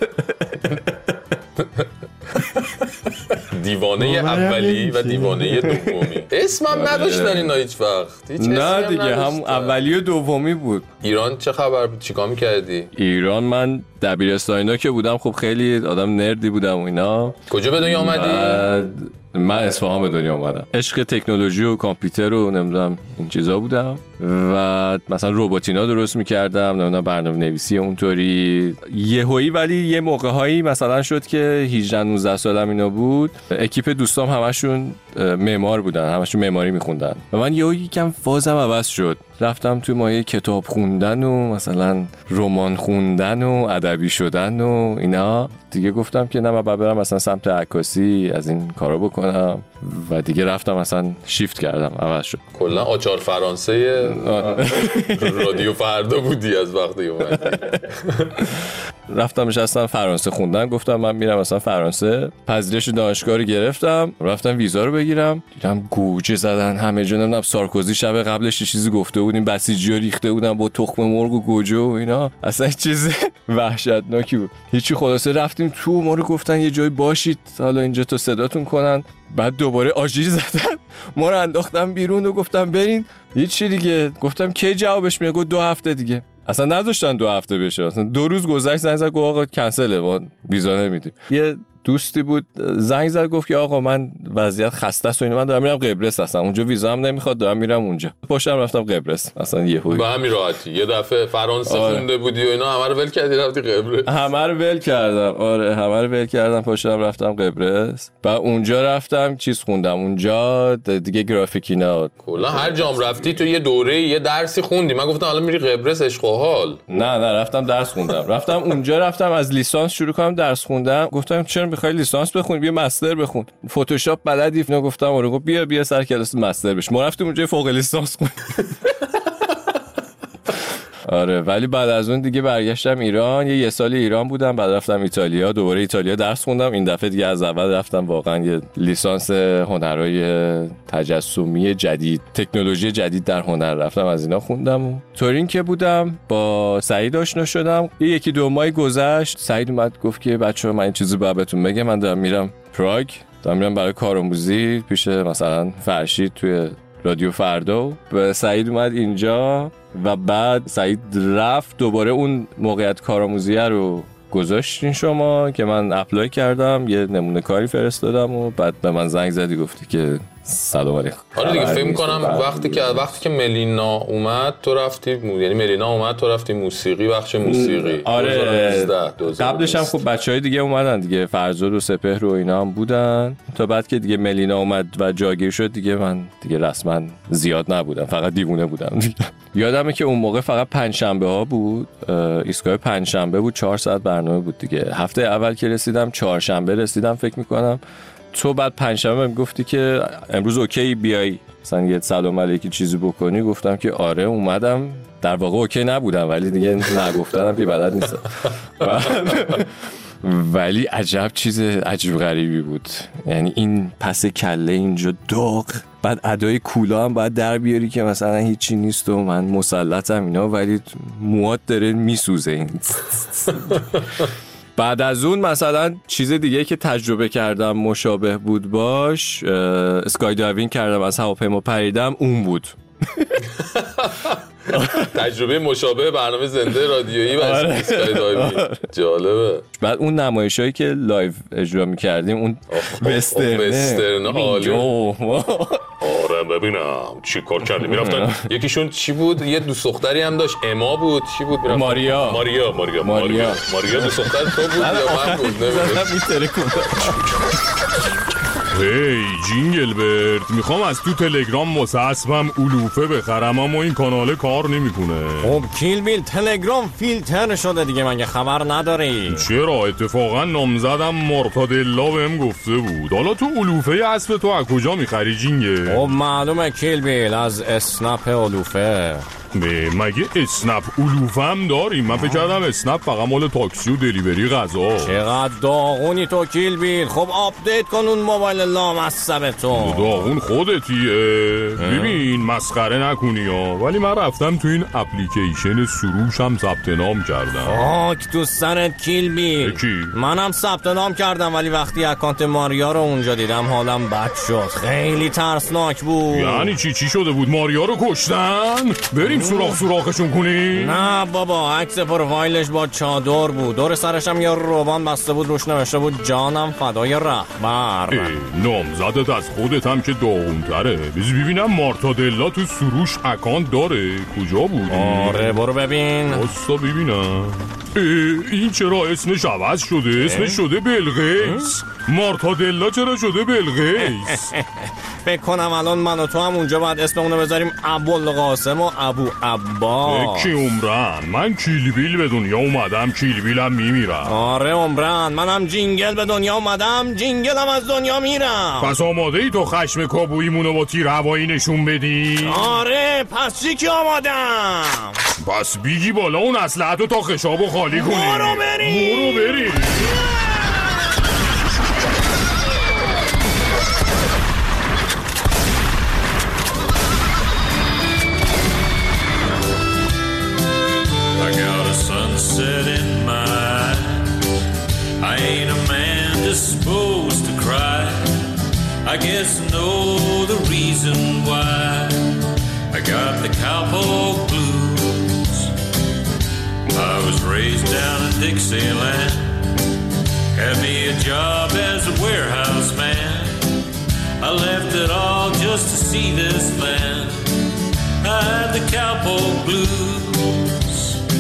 دیوانه اولی و دیوانه دومی اسمم نداشتن اینا هیچ وقت. نه دیگه هم اولی و دومی بود. ایران چه خبر بود؟ چیکار می‌کردی؟ ایران من دبیرستانینا که بودم خب خیلی آدم نردی بودم و اینا. کجا به دنیا اومدی؟ من اصفهان به دنیا اومدم. عشق تکنولوژی و کامپیوتر و نمیدونم این چیزا بودم و مثلا رباتینا درست می‌کردم، نمیدونم برنامه نویسی اونطوری یهویی. ولی یه موقع‌هایی مثلا شد که هجده نوزده سالم اینا بود، اکیپ دوستام همشون معمار بودن، همشون معماری می‌خوندن و من یهو یکم فازم عوض شد، رفتم توی مایه کتاب خوندن و مثلا رمان خوندن و ادبی شدن و اینا. دیگه گفتم که نه من باید برم مثلا سمت عکاسی از این کارا بکنم و دیگه رفتم مثلا شیفت کردم، عوض شد. کلا آچار فرانسه رادیو فردا بودی از وقتی اومدی. رفتم نشستم فرانسه خوندن، گفتم من میرم مثلا فرانسه. پذیرش دانشگاه رو گرفتم، رفتم ویزا رو بگیرم، دیدم گوجه زدن همه جا. نمیدونم سارکوزی شب قبلش چیزی گفته بودیم، بسیجی‌ها ریخته بودن با تخم مرغ و گوجه و اینا، اصلا چیز وحشتناکی بود. هیچی، خلاصه رفتیم تو، ما رو گفتن یه جای باشید حالا اینجا تا صداتون کنن. بعد دوباره آژیر زدن، ما رو انداختن بیرون و گفتم برین. هیچی دیگه، گفتم کی جوابش میاد؟ گفت دو هفته دیگه. اصلا نذاشتن دو هفته بشه، اصلا دو روز گذشت زنگ زد گفت آقا کنسله، ما ویزا نمیدیم. یه دوستی بود زنگ زد گفت که آقا من وضعیت خسته است و اینا، من دارم میرم قبرس، اصلا اونجا ویزا هم نمیخواد، دارم میرم اونجا. پاشم رفتم قبرس، اصلا یهو به همین راحتی. یه دفعه فرانسه آره. خونده بودی و اینا، همه رو ول کردی رفتی قبرس؟ همه رو ول کردم، آره همه رو ول کردم، پاشم رفتم قبرس. بعد اونجا رفتم چیز خوندم اونجا دیگه، گرافیک اینا. کلا هر جام رفتی تو یه دوره یه درسی خوندی؟ من گفتم حالا میری قبرس عشق و حال. نه نه رفتم درس خوندم. رفتم اونجا رفتم از لیسانس شروع کنم درس خوندم. گفتم چرا میخوای لیسانس بخونی؟ بیا مستر بخون. فتوشاپ بلدی؟ نه گفتم آره. گفت بیا بیا سر کلاس مستر بش. ما رفتیم اونجا فوق لیسانس خوندیم. آره ولی بعد از اون دیگه برگشتم ایران، یه, یه سال ایران بودم، بعد رفتم ایتالیا، دوباره ایتالیا درس خوندم. این دفعه دیگه از اول رفتم واقعا یه لیسانس هنرهای تجسمی جدید، تکنولوژی جدید در هنر رفتم، از اینا خوندم. تورین که بودم با سعید آشنا شدم، یه یکی دو ماه گذشت سعید اومد گفت که بچه‌ها من این چیزی باید بهتون بگم، من دارم میرم پراگ، دارم میرم برای کارآموزی پیش مثلا فرشید توی رادیو فردا. به سعید اومد اینجا و بعد سعید رفت دوباره اون موقعیت کارآموزیه رو گذاشتین شما که من اپلای کردم، یه نمونه کاری فرستادم و بعد به من زنگ زدی گفتی که سلام علیکم. آره دیگه فکر می‌کنم وقتی که وقتی که ملینا اومد تو رفتی مو... یعنی ملینا اومد تو رفتی موسیقی، بخش موسیقی. آره قبلش هم خب بچهای دیگه اومدن دیگه، فرزاد و سپهر و اینا هم بودن، تا بعد که دیگه ملینا اومد و جاگیر شد دیگه من دیگه رسما زیاد نبودم، فقط دیوونه بودم دیگه. یادمه که اون موقع فقط پنج شنبه ها بود، ایستگاه پنج شنبه بود، چهار ساعت برنامه بود دیگه. هفته اول که رسیدم چهارشنبه رسیدم فکر می‌کنم، تو بعد پنجشنبه میگفتی که امروز اوکی بیای مثلا یه سلام علیکی چیزی بکنی، گفتم که آره اومدم. در واقع اوکی نبودم ولی دیگه نگفتم که بلد نیستم. ولی عجب چیز عجیب غریبی بود، یعنی این پس کله اینجا داغ، بعد ادای کولا هم باید در بیاری که مثلا هیچی نیست و من مسلطم اینا، ولی موات داره میسوزه این. بعد از اون مثلا چیز دیگه که تجربه کردم مشابه بود باش، اسکای دایوینگ کردم، از هواپیما پریدم، اون بود. تجربه مشابه برنامه زنده رادیویی و اسکای دایوینگ. جالبه. بعد اون نمایشایی که لایو اجرا می‌کردیم، اون وسترن وسترن عالی. آره ببینم چی کار کردی. میرفتن یکیشون چی بود، یه دوست دختری هم داشت، اما بود چی بود، میرفتن ماریا ماریا ماریا ماریا ماریا دوست دختر تو بود یا من بود؟ هی جینگل برد، میخوام از تو تلگرام واسه اسبم علوفه بخرم اما این کانال کار نمیکنه. خب کیل بیل تلگرام فیلتر شده دیگه، مگه خبر نداری؟ چرا؟ اتفاقا نامزدم مارتادلا بهم گفته بود. حالا تو علوفه اسب تو از کجا میخری جینگل؟ خب معلومه کیل بیل، از اسنپ علوفه. مگه اسنپ علوفه هم داریم؟ من فکر کردم اسنپ فقط مال تاکسی و دلیوری غذا. چقدر داغونی تو کیل بیل. خب آپدیت کن اون موبایل لامصب تو. داغون خودتیه. ببین مسخره نکنی ها، ولی من رفتم تو این اپلیکیشن سروشم ثبت نام کردم. آک تو سرت کیل بیل. منم ثبت نام کردم ولی وقتی اکانت ماریا رو اونجا دیدم حالم بد شد. خیلی ترسناک بود. یعنی چی چی شده بود؟ ماریا رو کشتن؟ بریم سوراخ سوراخشون کنی؟ نه بابا، عکس پروفایلش با چادر بود، دور سرش هم یه روبان بسته بود، روش نوشته بود جانم فدای رهبر. نامزدت از خودت هم که داغونتره. بذار ببینم مارتادلا تو سروش اکانت داره. کجا بودی؟ آره برو ببین. باستا ببینم. این چرا اسمش عوض شده؟ اسمش شده بلقیس. مارتادلا چرا شده بلقیس؟ فکر کنم الان من و تو هم اونجا باید اسممونو بذاریم ابوالقاسم و ابو عبا. کی عمران؟ من کیل بیل به دنیا اومدم، کیل بیلم میمیرم. آره عمران، منم جینگل به دنیا اومدم، جینگلم از دنیا میرم. پس آماده ای تو خشم کابوییمونو با تیر هوایی نشون بدی؟ آره پس چی که آمادم؟ پس بیگی بالا اون اسلحه‌تو تا خشابو خالی کنی. برو بریم برو بریم. Sunset in mind. I ain't a man disposed to cry. I guess I know the reason why. I got the cowboy blues. I was raised down in Dixieland. Had me a job as a warehouse man. I left it all just to see this land. I had the cowboy blues.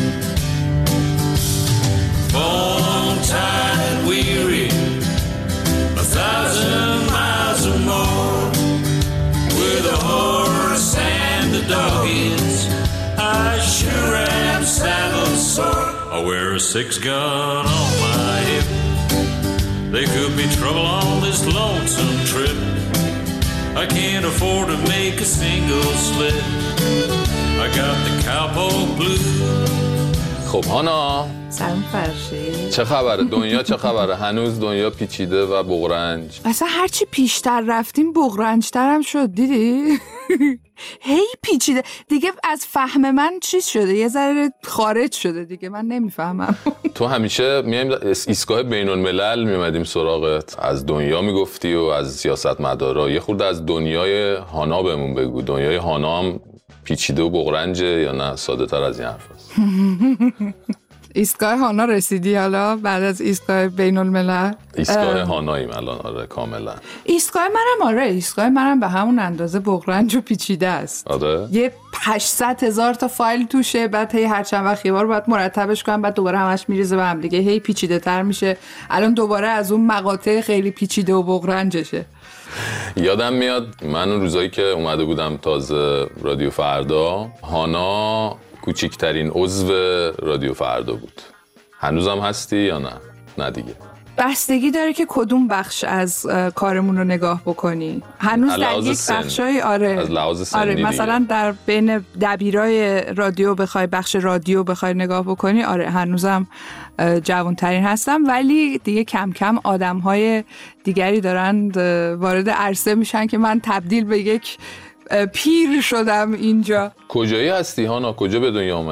Bone tired and weary, a thousand miles or more, with a horse and the doggies, I sure am saddled sore. I wear a six gun on my hip. There could be trouble on this lonesome trip. I can't afford to make a single slip. I got the cowboy blues. خب هانا سلام فرشی، چه خبره؟ دنیا چه خبره؟ هنوز دنیا پیچیده و بغرنج. اصلا هرچی پیشتر رفتیم بغرنجتر هم شد. دیدی؟ هی پیچیده دیگه. از فهم من چیز شده، یه ذره خارج شده دیگه، من نمیفهمم. تو همیشه میایم ایستگاه بین الملل میومدیم سراغت، از دنیا میگفتی و از سیاستمدارا. یه خورده از دنیای هانا بهمون بگو. دنیای هانا هم پیچیده و بغرنجه یا نه ساده تر از این حرف هست؟ ایستگاه هانا رسیدی حالا بعد از ایستگاه بین الملل؟ ایستگاه هاناییم الان. آره کاملا. ایستگاه منم آره ایستگاه منم به همون اندازه بغرنج و پیچیده است. آره یه هشتصد هزار تا فایل توشه، بعد هی هر چند وقت یه بار باید مرتبش کنم، بعد دوباره همش میریزه به هم دیگه، هی پیچیده تر میشه. الان دوباره از اون مقاطع خیلی پیچیده و بغرنجشه. یادم میاد من اون روزایی که اومده بودم تازه رادیو فردا، هانا کوچکترین عضو رادیو فردا بود. هنوزم هستی یا نه؟ نه دیگه. بستگی داره که کدوم بخش از کارمون رو نگاه بکنی. هنوز در یک بخشای آره از لحاظ سنی آره مثلا دیگه. در بین دبیرای رادیو بخوای بخش رادیو بخوای نگاه بکنی، آره هنوزم جوانترین هستم، ولی دیگه کم کم آدم‌های دیگری دارن وارد عرصه میشن که من تبدیل به یک پیر شدم اینجا. کجایی هستی هانا؟ کجا به دنیا آمدی؟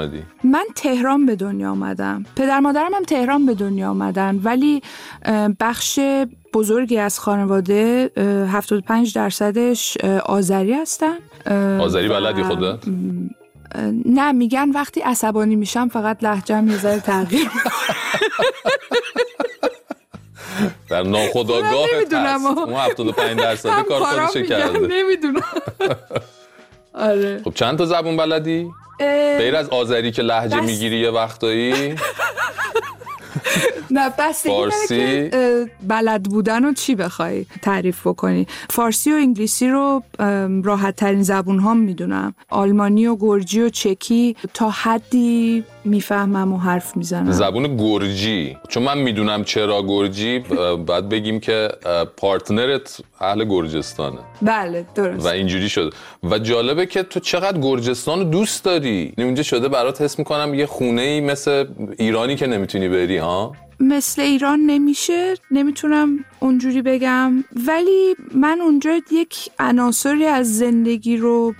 من تهران به دنیا آمدم. پدر مادرم هم تهران به دنیا آمدن، ولی بخش بزرگی از خانواده هفتاد و پنج درصدش آذری هستن. آذری بلدی خوده؟ نه، میگن وقتی عصبانی میشم فقط لهجه‌م یه ذره تغییر در ناخودآگاه هست. اون هفتاد و پنج درصد کار خودش کرده. نمیدونم. آره. خب چند تا زبون بلدی؟ غیر از آذری که لهجه بس... میگیری یه وقتایی؟ نه بس فارسی بلد بودن و چی بخوای تعریف بکنی. فارسی و انگلیسی رو راحت ترین زبون ها میدونم. آلمانی و گرجی و چکی تا حدی میفهمم و حرف میزنم. زبون گرجی، چون من میدونم چرا گرجی، بعد بگیم که پارتنرت اهل گرجستانه. بله درست. و اینجوری شد. و جالبه که تو چقدر گرجستان رو دوست داری. اونجا شده برات حس میکنم یه خونه‌ای مثل ایرانی که نمیتونی بری ها؟ مثل ایران نمیشه، نمیتونم اونجوری بگم، ولی من اونجا یک عناصری از زندگی رو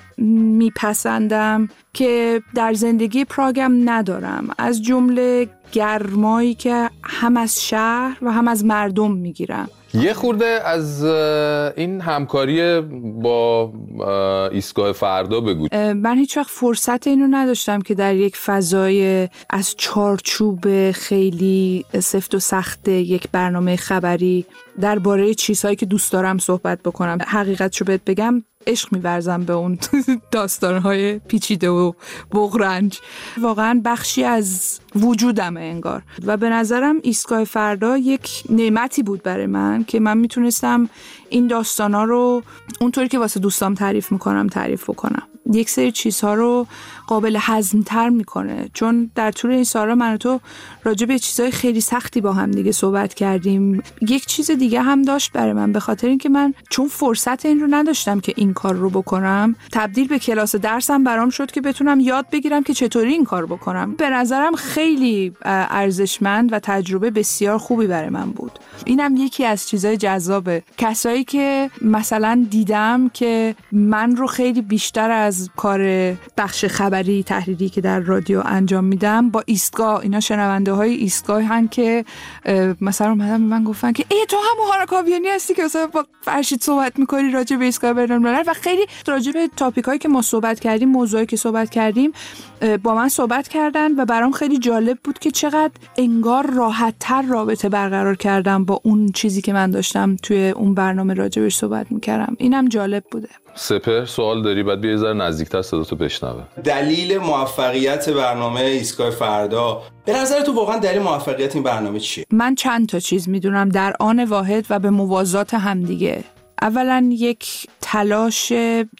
میپسندم که در زندگی پراگم ندارم، از جمله گرمایی که هم از شهر و هم از مردم میگیرم. یه خورده از این همکاری با ایستگاه فردا بگو. من هیچ وقت فرصت اینو نداشتم که در یک فضای از چارچوب خیلی سفت و سخت یک برنامه خبری درباره چیزهایی که دوست دارم صحبت بکنم. حقیقتشو بهت بگم، عشق می‌ورزم به اون داستان‌های پیچیده و بغرنج. واقعاً بخشی از وجودمه انگار. و به نظرم ایستگاه فردا یک نعمتی بود برای من که من میتونستم این داستانا رو اونطوری که واسه دوستام تعریف میکنم تعریف بکنم. یک سری چیزها رو قابل هضم‌تر میکنه، چون در طول این سالا من و تو راجع به چیزهای خیلی سختی با هم دیگه صحبت کردیم. یک چیز دیگه هم داشت برای من، به خاطر اینکه من چون فرصت این رو نداشتم که این کار رو بکنم، تبدیل به کلاس درسم برام شد که بتونم یاد بگیرم که چطوری این کار بکنم. به نظرم خیلی ارزشمند و تجربه بسیار خوبی برای من بود. اینم یکی از چیزهای جذابه. کسایی که مثلا دیدم که من رو خیلی بیشتر از کار بخش خبری تحریری که در رادیو انجام میدم با ایستگاه، اینا شنونده های ایستگاه هن که مثلا اومدن به من گفتن که ای تو همون هارا کاویانی هستی که مثلا با فرشید صحبت میکنی راجع به ایستگاه بین‌الملل، و خیلی راجع به تاپیک هایی که ما صحبت کردیم، موضوعی که صحبت کردیم با من صحبت کردن و برام خیلی جالب بود که چقدر انگار راحت تر رابطه برقرار کردم با اون چیزی که من داشتم توی اون برنامه راجبش صحبت میکردم. اینم جالب بوده. سپر سوال داری؟ بعد بیا یه ذره نزدیک‌تر صداتو بشنوه. دلیل موفقیت برنامه ایستگاه فردا به نظر تو واقعا دلیل موفقیت این برنامه چیه؟ من چند تا چیز میدونم در آن واحد و به موازات همدیگه. اولا یک تلاش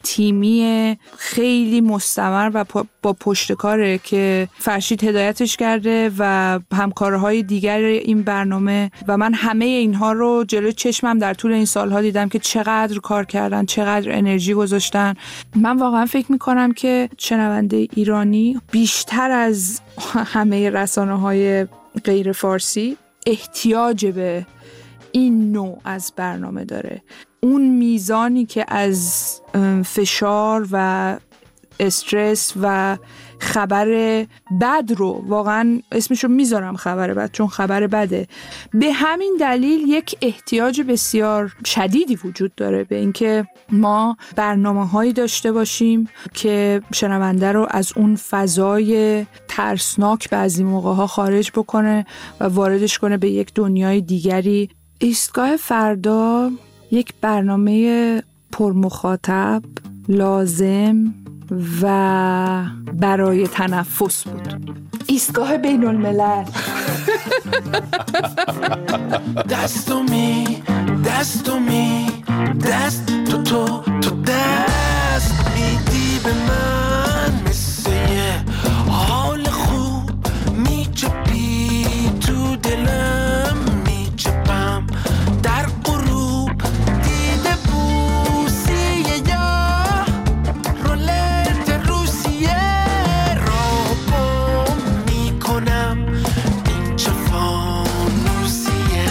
تیمی خیلی مستمر و با پشتکاره که فرشید هدایتش کرده و همکارهای دیگر این برنامه، و من همه اینها رو جلوی چشمم در طول این سالها دیدم که چقدر کار کردن، چقدر انرژی گذاشتن. من واقعا فکر میکنم که شنونده ایرانی بیشتر از همه رسانه‌های غیر فارسی احتیاج به این نوع از برنامه داره. اون میزانی که از فشار و استرس و خبر بد رو، واقعا اسمشو میذارم خبر بد چون خبر بده، به همین دلیل یک احتیاج بسیار شدیدی وجود داره به اینکه ما برنامه هایی داشته باشیم که شنونده رو از اون فضای ترسناک بعضی موقع ها خارج بکنه و واردش کنه به یک دنیای دیگری. ایستگاه فردا یک برنامه پرمخاطب، لازم و برای تنفس بود. ایستگاه بین الملل. دستو می دستو می دست تو تو تو دست میدی به من مثل یه حال خوب، میچپی تو دلم، میچپم در غروب، دیده بوسیه یا رولت روسیه را گم میکنم، این چه فانوسیه.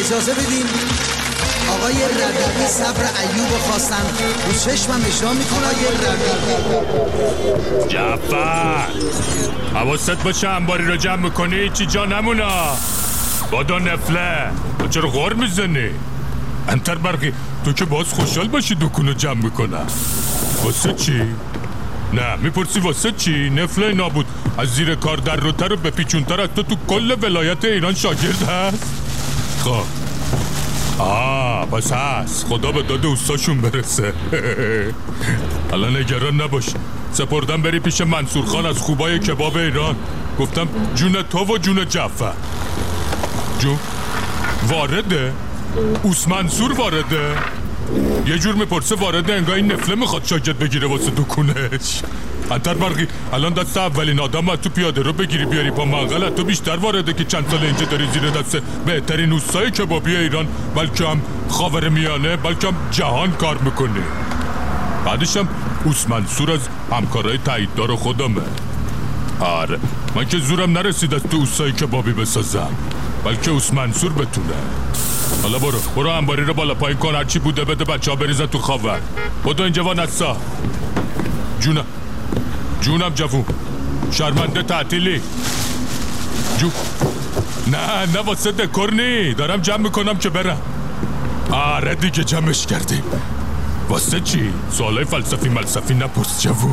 اجازه بدین آقای ربیعی صبر ایوب خواستن رو چشمم اشرا میکنه. آقای ربیعی جعفر حواست باشه انباری رو جمع میکنی چی جا نمونا. بادا نفله چرا غار میزنی؟ انتر برقی تو که باز خوشحال باشی دکونو جمع میکنم. واسه چی؟ نه میپرسی واسه چی؟ نفله نابود از زیر کار در رو تر و به پیچونتر از تو تو کل ولایت ایران شاگرد هست؟ خب آه پس هست. خدا به داد اوستاشون برسه. حالا نگران نباش، سپردم بری پیش منصور خان از خوبای کباب ایران. گفتم جون تو و جون جعفر. جون وارده؟ اوس منصور وارده؟ یه جور میپرسه وارده انگاه این نفله میخواد شاگرد بگیره واسه دکونش. انتر برقی الان دست اولین آدم تو پیاده رو بگیری بیاری پا منقل تو بیشتر وارده که چند سال اینجا داری زیر دست بهترین اوستای کبابی ایران بلکه هم خاورمیانه بلکه هم جهان کار میکنی. بعدش هم اوس منصور از همکارای تاییددار خودمه. آره من که زورم نرسید از تو اوستای کبابی بسازم بلکه اوس منصور بتونه. حالا برو برو انباری رو بالا پایین کن، هرچی بوده بده بچه ها بریزن تو خاور. بدو اینجا و نسا. جونم جونم جوون شرمنده تعطیلی جو. نه نه واسه دکور نی، دارم جمع میکنم که برم. آره دیگه جمعش کردیم. واسه چی؟ سوالای فلسفی ملسفی نپرس جوون.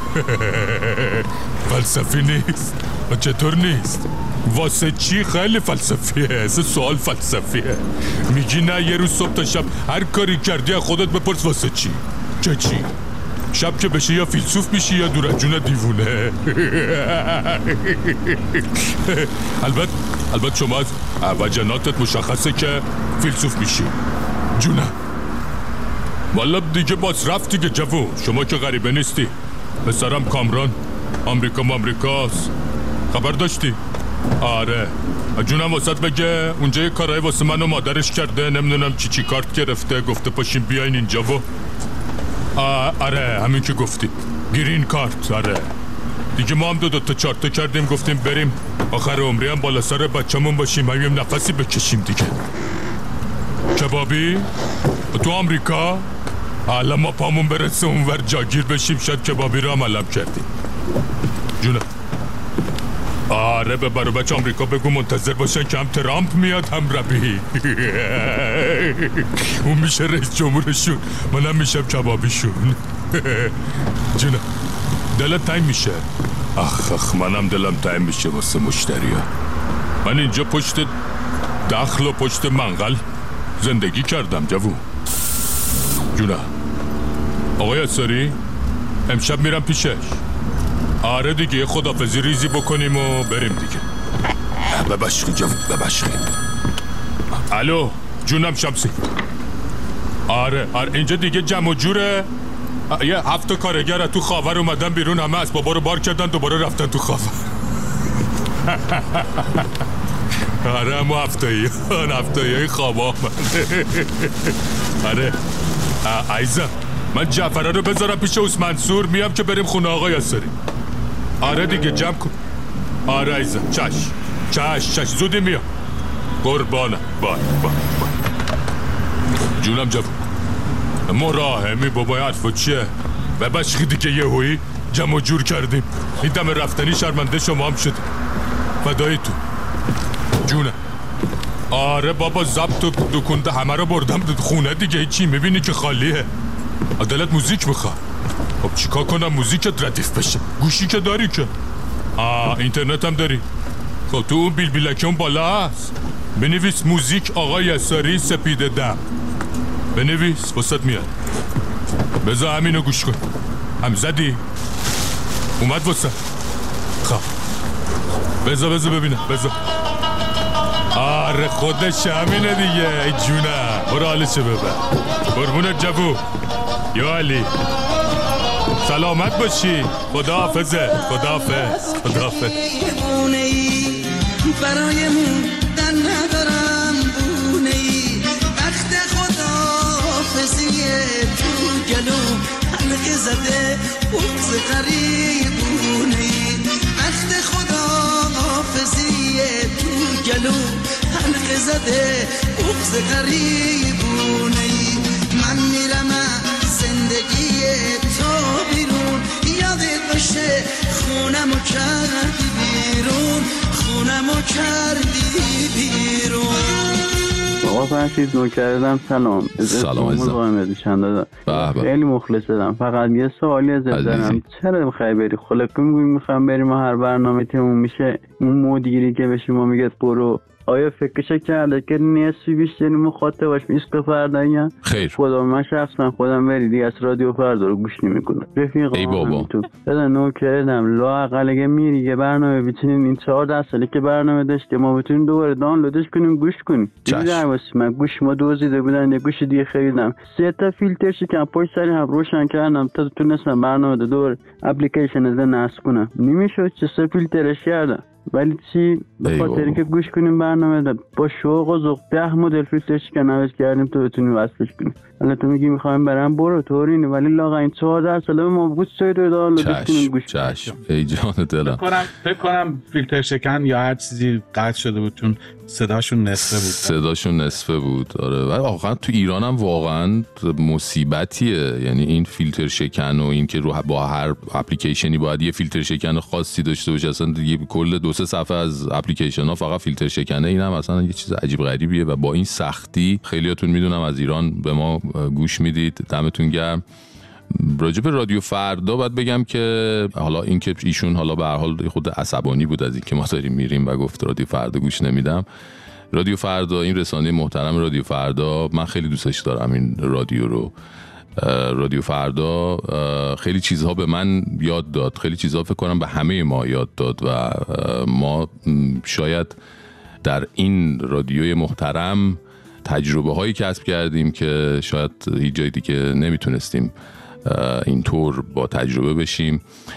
فلسفی نیست. و چطور نیست؟ واسه چی خیلی فلسفیه. سوال فلسفیه. میگی نه یه روز صبح تا شب هر کاری کردی خودت بپرس واسه چی؟ چه چی؟ شب که بشه یا فیلسوف میشی یا دور از جون دیوونه. البته البته شما از وجناتت مشخصه که فیلسوف میشی. جونه والا دیگه باز رفت دیگه جوون. شما که غریبه نیستی. پسرم کامران آمریکا مامریکاست. خبر داشتی؟ آره جونم واسط بگه اونجا یه کارهای واسه من و مادرش کرده. نمیدونم چی چی کارت گرفته گفته پاشین بیاین اینجا و آره همین که گفتی گرین کارت. آره دیگه ما هم دو دو تا چهار تا کردیم گفتیم بریم آخر عمری هم بالا سر بچه‌مون باشیم همیم نفسی بکشیم دیگه. کبابی تو آمریکا حالا ما پامون برسه اونور جاگیر بشیم شاید کبابی رو هم علم کردیم. جونه آره به برو بچه آمریکا بگو منتظر باشن که هم ترامپ میاد هم ربیعی. اون میشه رئیس جمهورشون منم میشم کبابیشون. جونه دلت تنگ میشه. اخ اخ منم دلم تنگ میشه واسه مشتریا. من اینجا پشت دخل و پشت منقل زندگی کردم جوون. جونه آقای اساری امشب میرم پیشش. آره دیگه خدافزی ریزی بکنیم و بریم دیگه. ببشخی جوون ببشخی. الو جونم شمسی. آره آره اینجا دیگه جمع و جوره. یه هفت کارگر تو خاور اومدن بیرون همه از بابا رو بار کردن دوباره رفتن تو خاور. آره همه هفتایی هفتایی های خوابا من. آره عیزم من جعفره رو بذارم پیش اوس منصور میام که بریم خونه آقای یاسری. آره دیگه جمع کن. آره عیزم چش چش چش زودی میام قربانم. بای بای بای جونم جوون مراهمی بابای حرفا چیه؟ ببشخی دیگه یه هویی جمع جور کردیم این دم رفتنی شرمنده شما هم شدیم فدای تو. جونه آره بابا ضبط و دکونده همه رو بردم خونه دیگه چی میبینی که خالیه. دلت موزیک بخواه. خب چیکار کنم موزیکت ردیف بشه؟ گوشی که داری که. آه اینترنت هم داری. خب تو اون بیل بیلکه اون بالا هست بنویس موزیک آقای یساری سپیده دم. بنویس وسط میاد. بذار همینو گوش کن. هم زدی؟ اومد وسط. خب بذار بذار ببینم بذار. آره خودش همینه دیگه. ای جونم برو حالشو ببر. قربونت جوو یا علی سلامت باشی. خدا حافظه. خدا حافظ. خدا حافظ. برای موندن ندارم بونه ای وقت خدا حافظیه تو گلو حلقه زده بغز قریبونه ای وقت خدا حافظیه تو گلو حلقه زده بغض غریبونه ای من میرم زندگی تو بیرون یادت باشه خونمو کردی بیرون خونمو کردی بیرون آقا فرشید نوکردم سلام سلام عزیزم خیلی مخلصم فقط یه سوالی ازت دارم چرا میخوای بری خلاقه میگوی میخوام بریم ما هر برنامه تیمون میشه اون مدیری که به شما میگه برو آیا فکرش کرده که نصفی بیشتری مخاطباش ایسکا فردایی هم؟ خیر خدا من شخصا خودم بری دیگه از رادیو فردا رو گوش نمیکنم رفیقا ای بابا بده نوکردم لااقل اگه میری یه برنامه بتونیم این چهارده ساله که برنامه داشته ما بتونیم دوباره دانلودش کنیم گوش کنیم دیگه واسه من گوش ما دوزیده بودن یه گوش دیگه خریدم سه تا فیلتر شکن پشت سری هم روشن کردم تا تونستم برنامه دو دوباره اپلیکیشن از نصب کنم نمیشد چه سه فیلترش کردم ولی چی به خاطر که گوش کنیم برنامه با شوق و ذوق ده مدل فیلتر شکن عوض کردیم تو بتونی وصلش کنی الان تو میگی میخوایم برام برو طورینه ولی لاغا این چهارده ساله ما گوش سوی رو دانلودش کنیم گوش چشم ای جان دلم فکر کنم فکر کنم فیلتر شکن یا هر چیزی قطع شده بود چون صداشون نصفه بود صداشون نصفه بود آره ولی واقعا تو ایران هم واقعا مصیبتیه یعنی این فیلتر شکن و این که رو با هر اپلیکیشنی باید یه فیلتر شکن خاصی داشته باشه اصلا دیگه کل دو سه صفحه از اپلیکیشن ها فقط فیلتر شکنه اینم اصلا یه چیز عجیب غریبیه و با این سختی خیلیاتون میدونم از ایران به ما گوش میدید دمتون گرم راجب رادیو فردا باید بگم که حالا این که ایشون حالا به هر حال خود عصبانی بود از این که ما داریم میریم و گفت رادیو فردا گوش نمیدم رادیو فردا این رسانه محترم رادیو فردا من خیلی دوستش دارم این رادیو رو رادیو فردا خیلی چیزها به من یاد داد خیلی چیزها فکر کنم به همه ما یاد داد و ما شاید در این رادیوی محترم تجربه هایی کسب کردیم که شاید هیچ جای دیگه نمیتونستیم اینطور با تجربه بشیم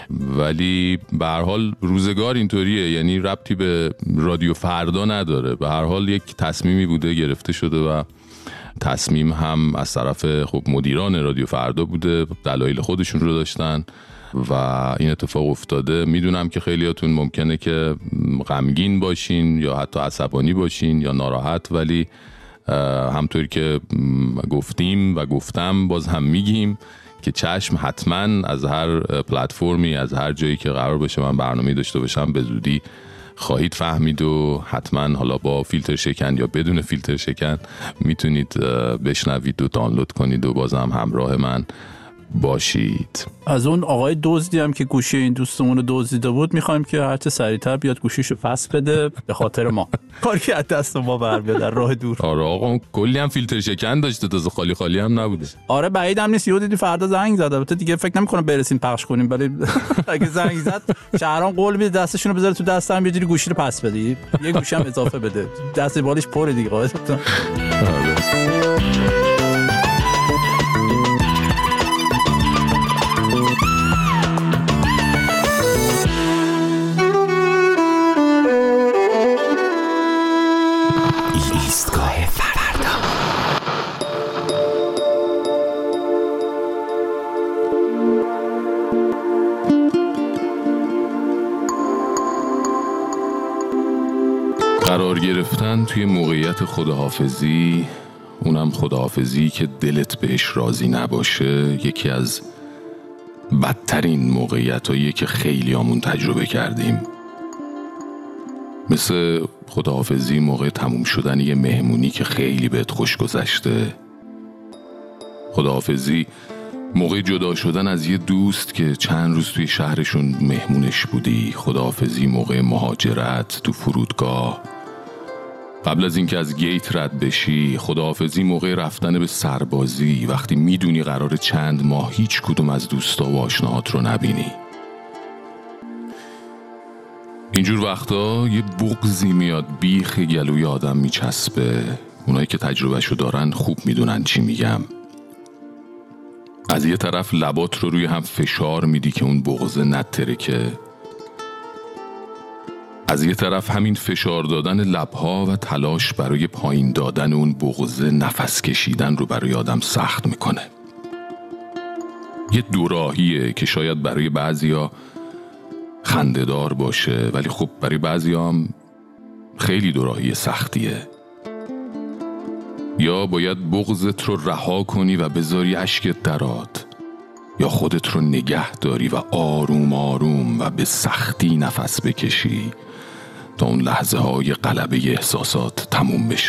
ولی به هر حال روزگار اینطوریه یعنی ربطی به رادیو فردا نداره به هر حال یک تصمیمی بوده گرفته شده و تصمیم هم از طرف خب مدیران رادیو فردا بوده دلایل خودشون رو داشتن و این اتفاق افتاده میدونم که خیلیاتون ممکنه که غمگین باشین یا حتی عصبانی باشین یا ناراحت ولی همطوری که گفتیم و گفتم باز هم میگیم که چشم حتما از هر پلتفرمی از هر جایی که قرار بشه من برنامه داشته باشم به زودی خواهید فهمید و حتما حالا با فیلتر شکن یا بدون فیلتر شکن میتونید بشنوید و دانلود کنید و بازم همراه من باشید. از اون آقای دزدی هم که گوشی این دوستمون رو دزدیده بود میخوایم که هرچه سریعتر بیاد گوشیشو پس بده به خاطر ما کاری که از دست ما بر بیاد در راه دور. آره آقا کلی هم فیلتر شکن داشته تازه خالی خالی هم نبوده. آره بعید هم نیست یهو دیدی فردا زنگ زد البته دیگه فکر نمی‌کنم برسیم پخش کنیم ولی اگه زنگ زد شهرام قول میده دستشون رو بذاره تو دستم یه جوری گوشی رو پس بده یه گوشی هم اضافه بده دست بالش پره دیگه قاعدتا. قرار گرفتن توی موقعیت خداحافظی اونم خداحافظی که دلت بهش راضی نباشه یکی از بدترین موقعیتایی که خیلی همون تجربه کردیم مثل خداحافظی موقع تموم شدن یه مهمونی که خیلی بهت خوش گذشته خداحافظی موقع جدا شدن از یه دوست که چند روز توی شهرشون مهمونش بودی خداحافظی موقع مهاجرت تو فرودگاه قبل از اینکه از گیت رد بشی خداحافظی موقع رفتن به سربازی وقتی میدونی قرار چند ماه هیچ کدوم از دوستا و آشناهات رو نبینی اینجور وقتا یه بغضی میاد بیخ گلوی آدم میچسبه اونایی که تجربهشو دارن خوب میدونن چی میگم از یه طرف لبات رو روی هم فشار میدی که اون بغض نترکه از یه طرف همین فشار دادن لبها و تلاش برای پایین دادن اون بغض نفس کشیدن رو برای آدم سخت میکنه یه دوراهیه که شاید برای بعضیا خنده‌دار باشه ولی خب برای بعضیا هم خیلی دوراهی سختیه یا باید بغضت رو رها کنی و بذاری اشکت درات، یا خودت رو نگه داری و آروم آروم و به سختی نفس بکشی تا اون لحظه های غلبه احساسات تموم بشه.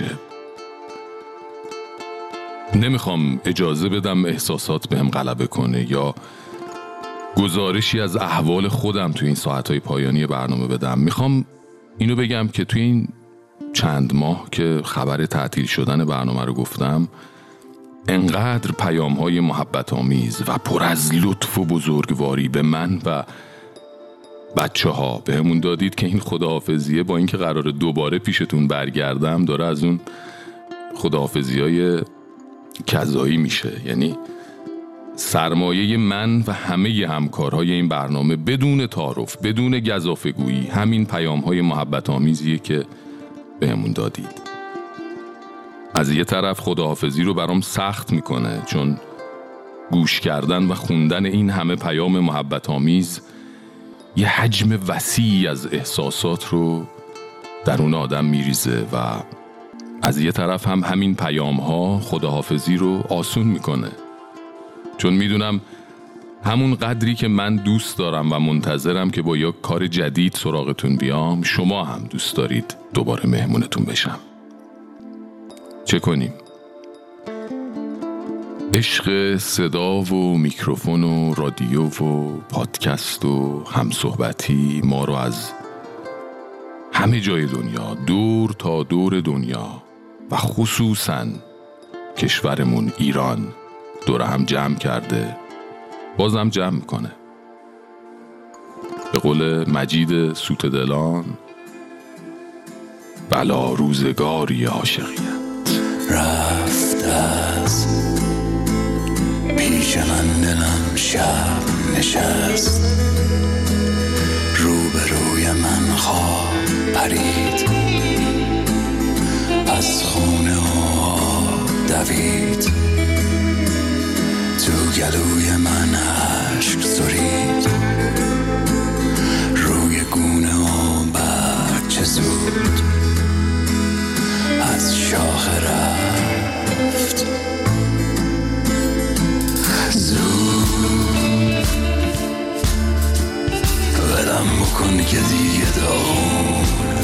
نمیخوام اجازه بدم احساسات بهم غلبه کنه یا گزارشی از احوال خودم تو این ساعتهای پایانی برنامه بدم. میخوام اینو بگم که تو این چند ماه که خبر تعطیل شدن برنامه رو گفتم، انقدر پیام های محبت آمیز و پر از لطف و بزرگواری به من و بچه ها به همون دادید که این خداحافظیه با اینکه قراره دوباره پیشتون برگردم داره از اون خداحافظی های کذایی میشه. یعنی سرمایه من و همه همکارهای این برنامه بدون تعارف، بدون گزافه‌گویی، همین پیام های محبت آمیزیه که به همون دادید. از یه طرف خداحافظی رو برام سخت میکنه، چون گوش کردن و خوندن این همه پیام محبت آمیز یه حجم وسیعی از احساسات رو در اون آدم میریزه و از یه طرف هم همین پیام ها خداحافظی رو آسون میکنه، چون میدونم همون قدری که من دوست دارم و منتظرم که با یک کار جدید سراغتون بیام، شما هم دوست دارید دوباره مهمونتون بشم. چه کنیم؟ عشق صدا و میکروفون و رادیو و پادکست و همصحبتی ما رو از همه جای دنیا، دور تا دور دنیا و خصوصاً کشورمون ایران دور هم جمع کرده، بازم جمع کنه. به قول مجید سوتدلان، بلا روزگاری عاشقیت رفت از پیش من دلم شب نشست، روبروی من خواب پرید، از خونه و آب دوید، تو گلوی من عشق سرید، روی گونه و برگ چه زود از شاخ رفت، زود ولم بکن که دیگه داغونه،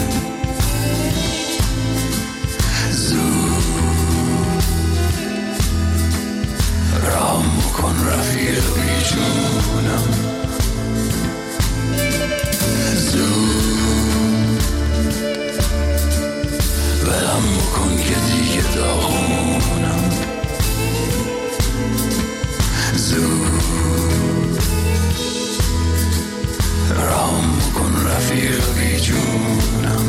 زود رام بکن رفیق بی جونم، زود ولم بکن که دیگه داغونم، زود رام بکن رفیق بی جونم.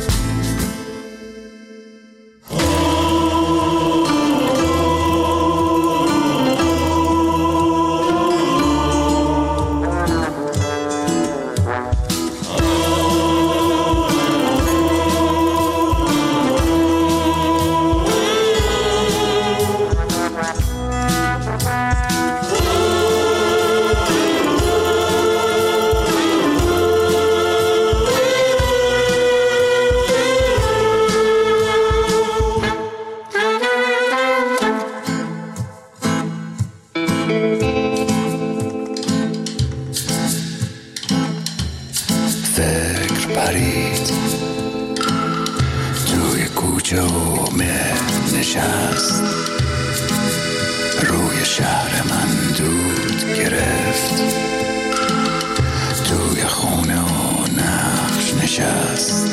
توی کوچه و مهد نشست، روی شهر من دود گرفت، توی خونه و نقش نشست،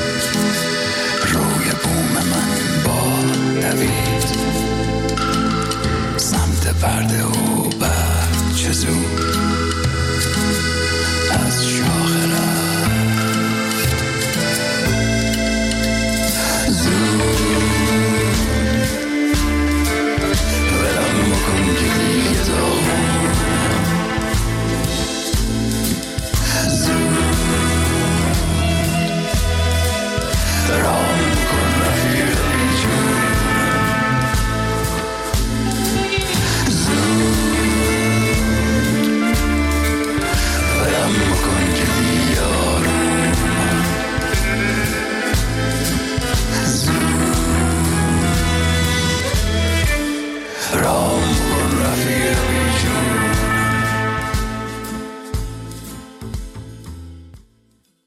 روی بوم من باد دوید، سمت پرده و برگ چه زود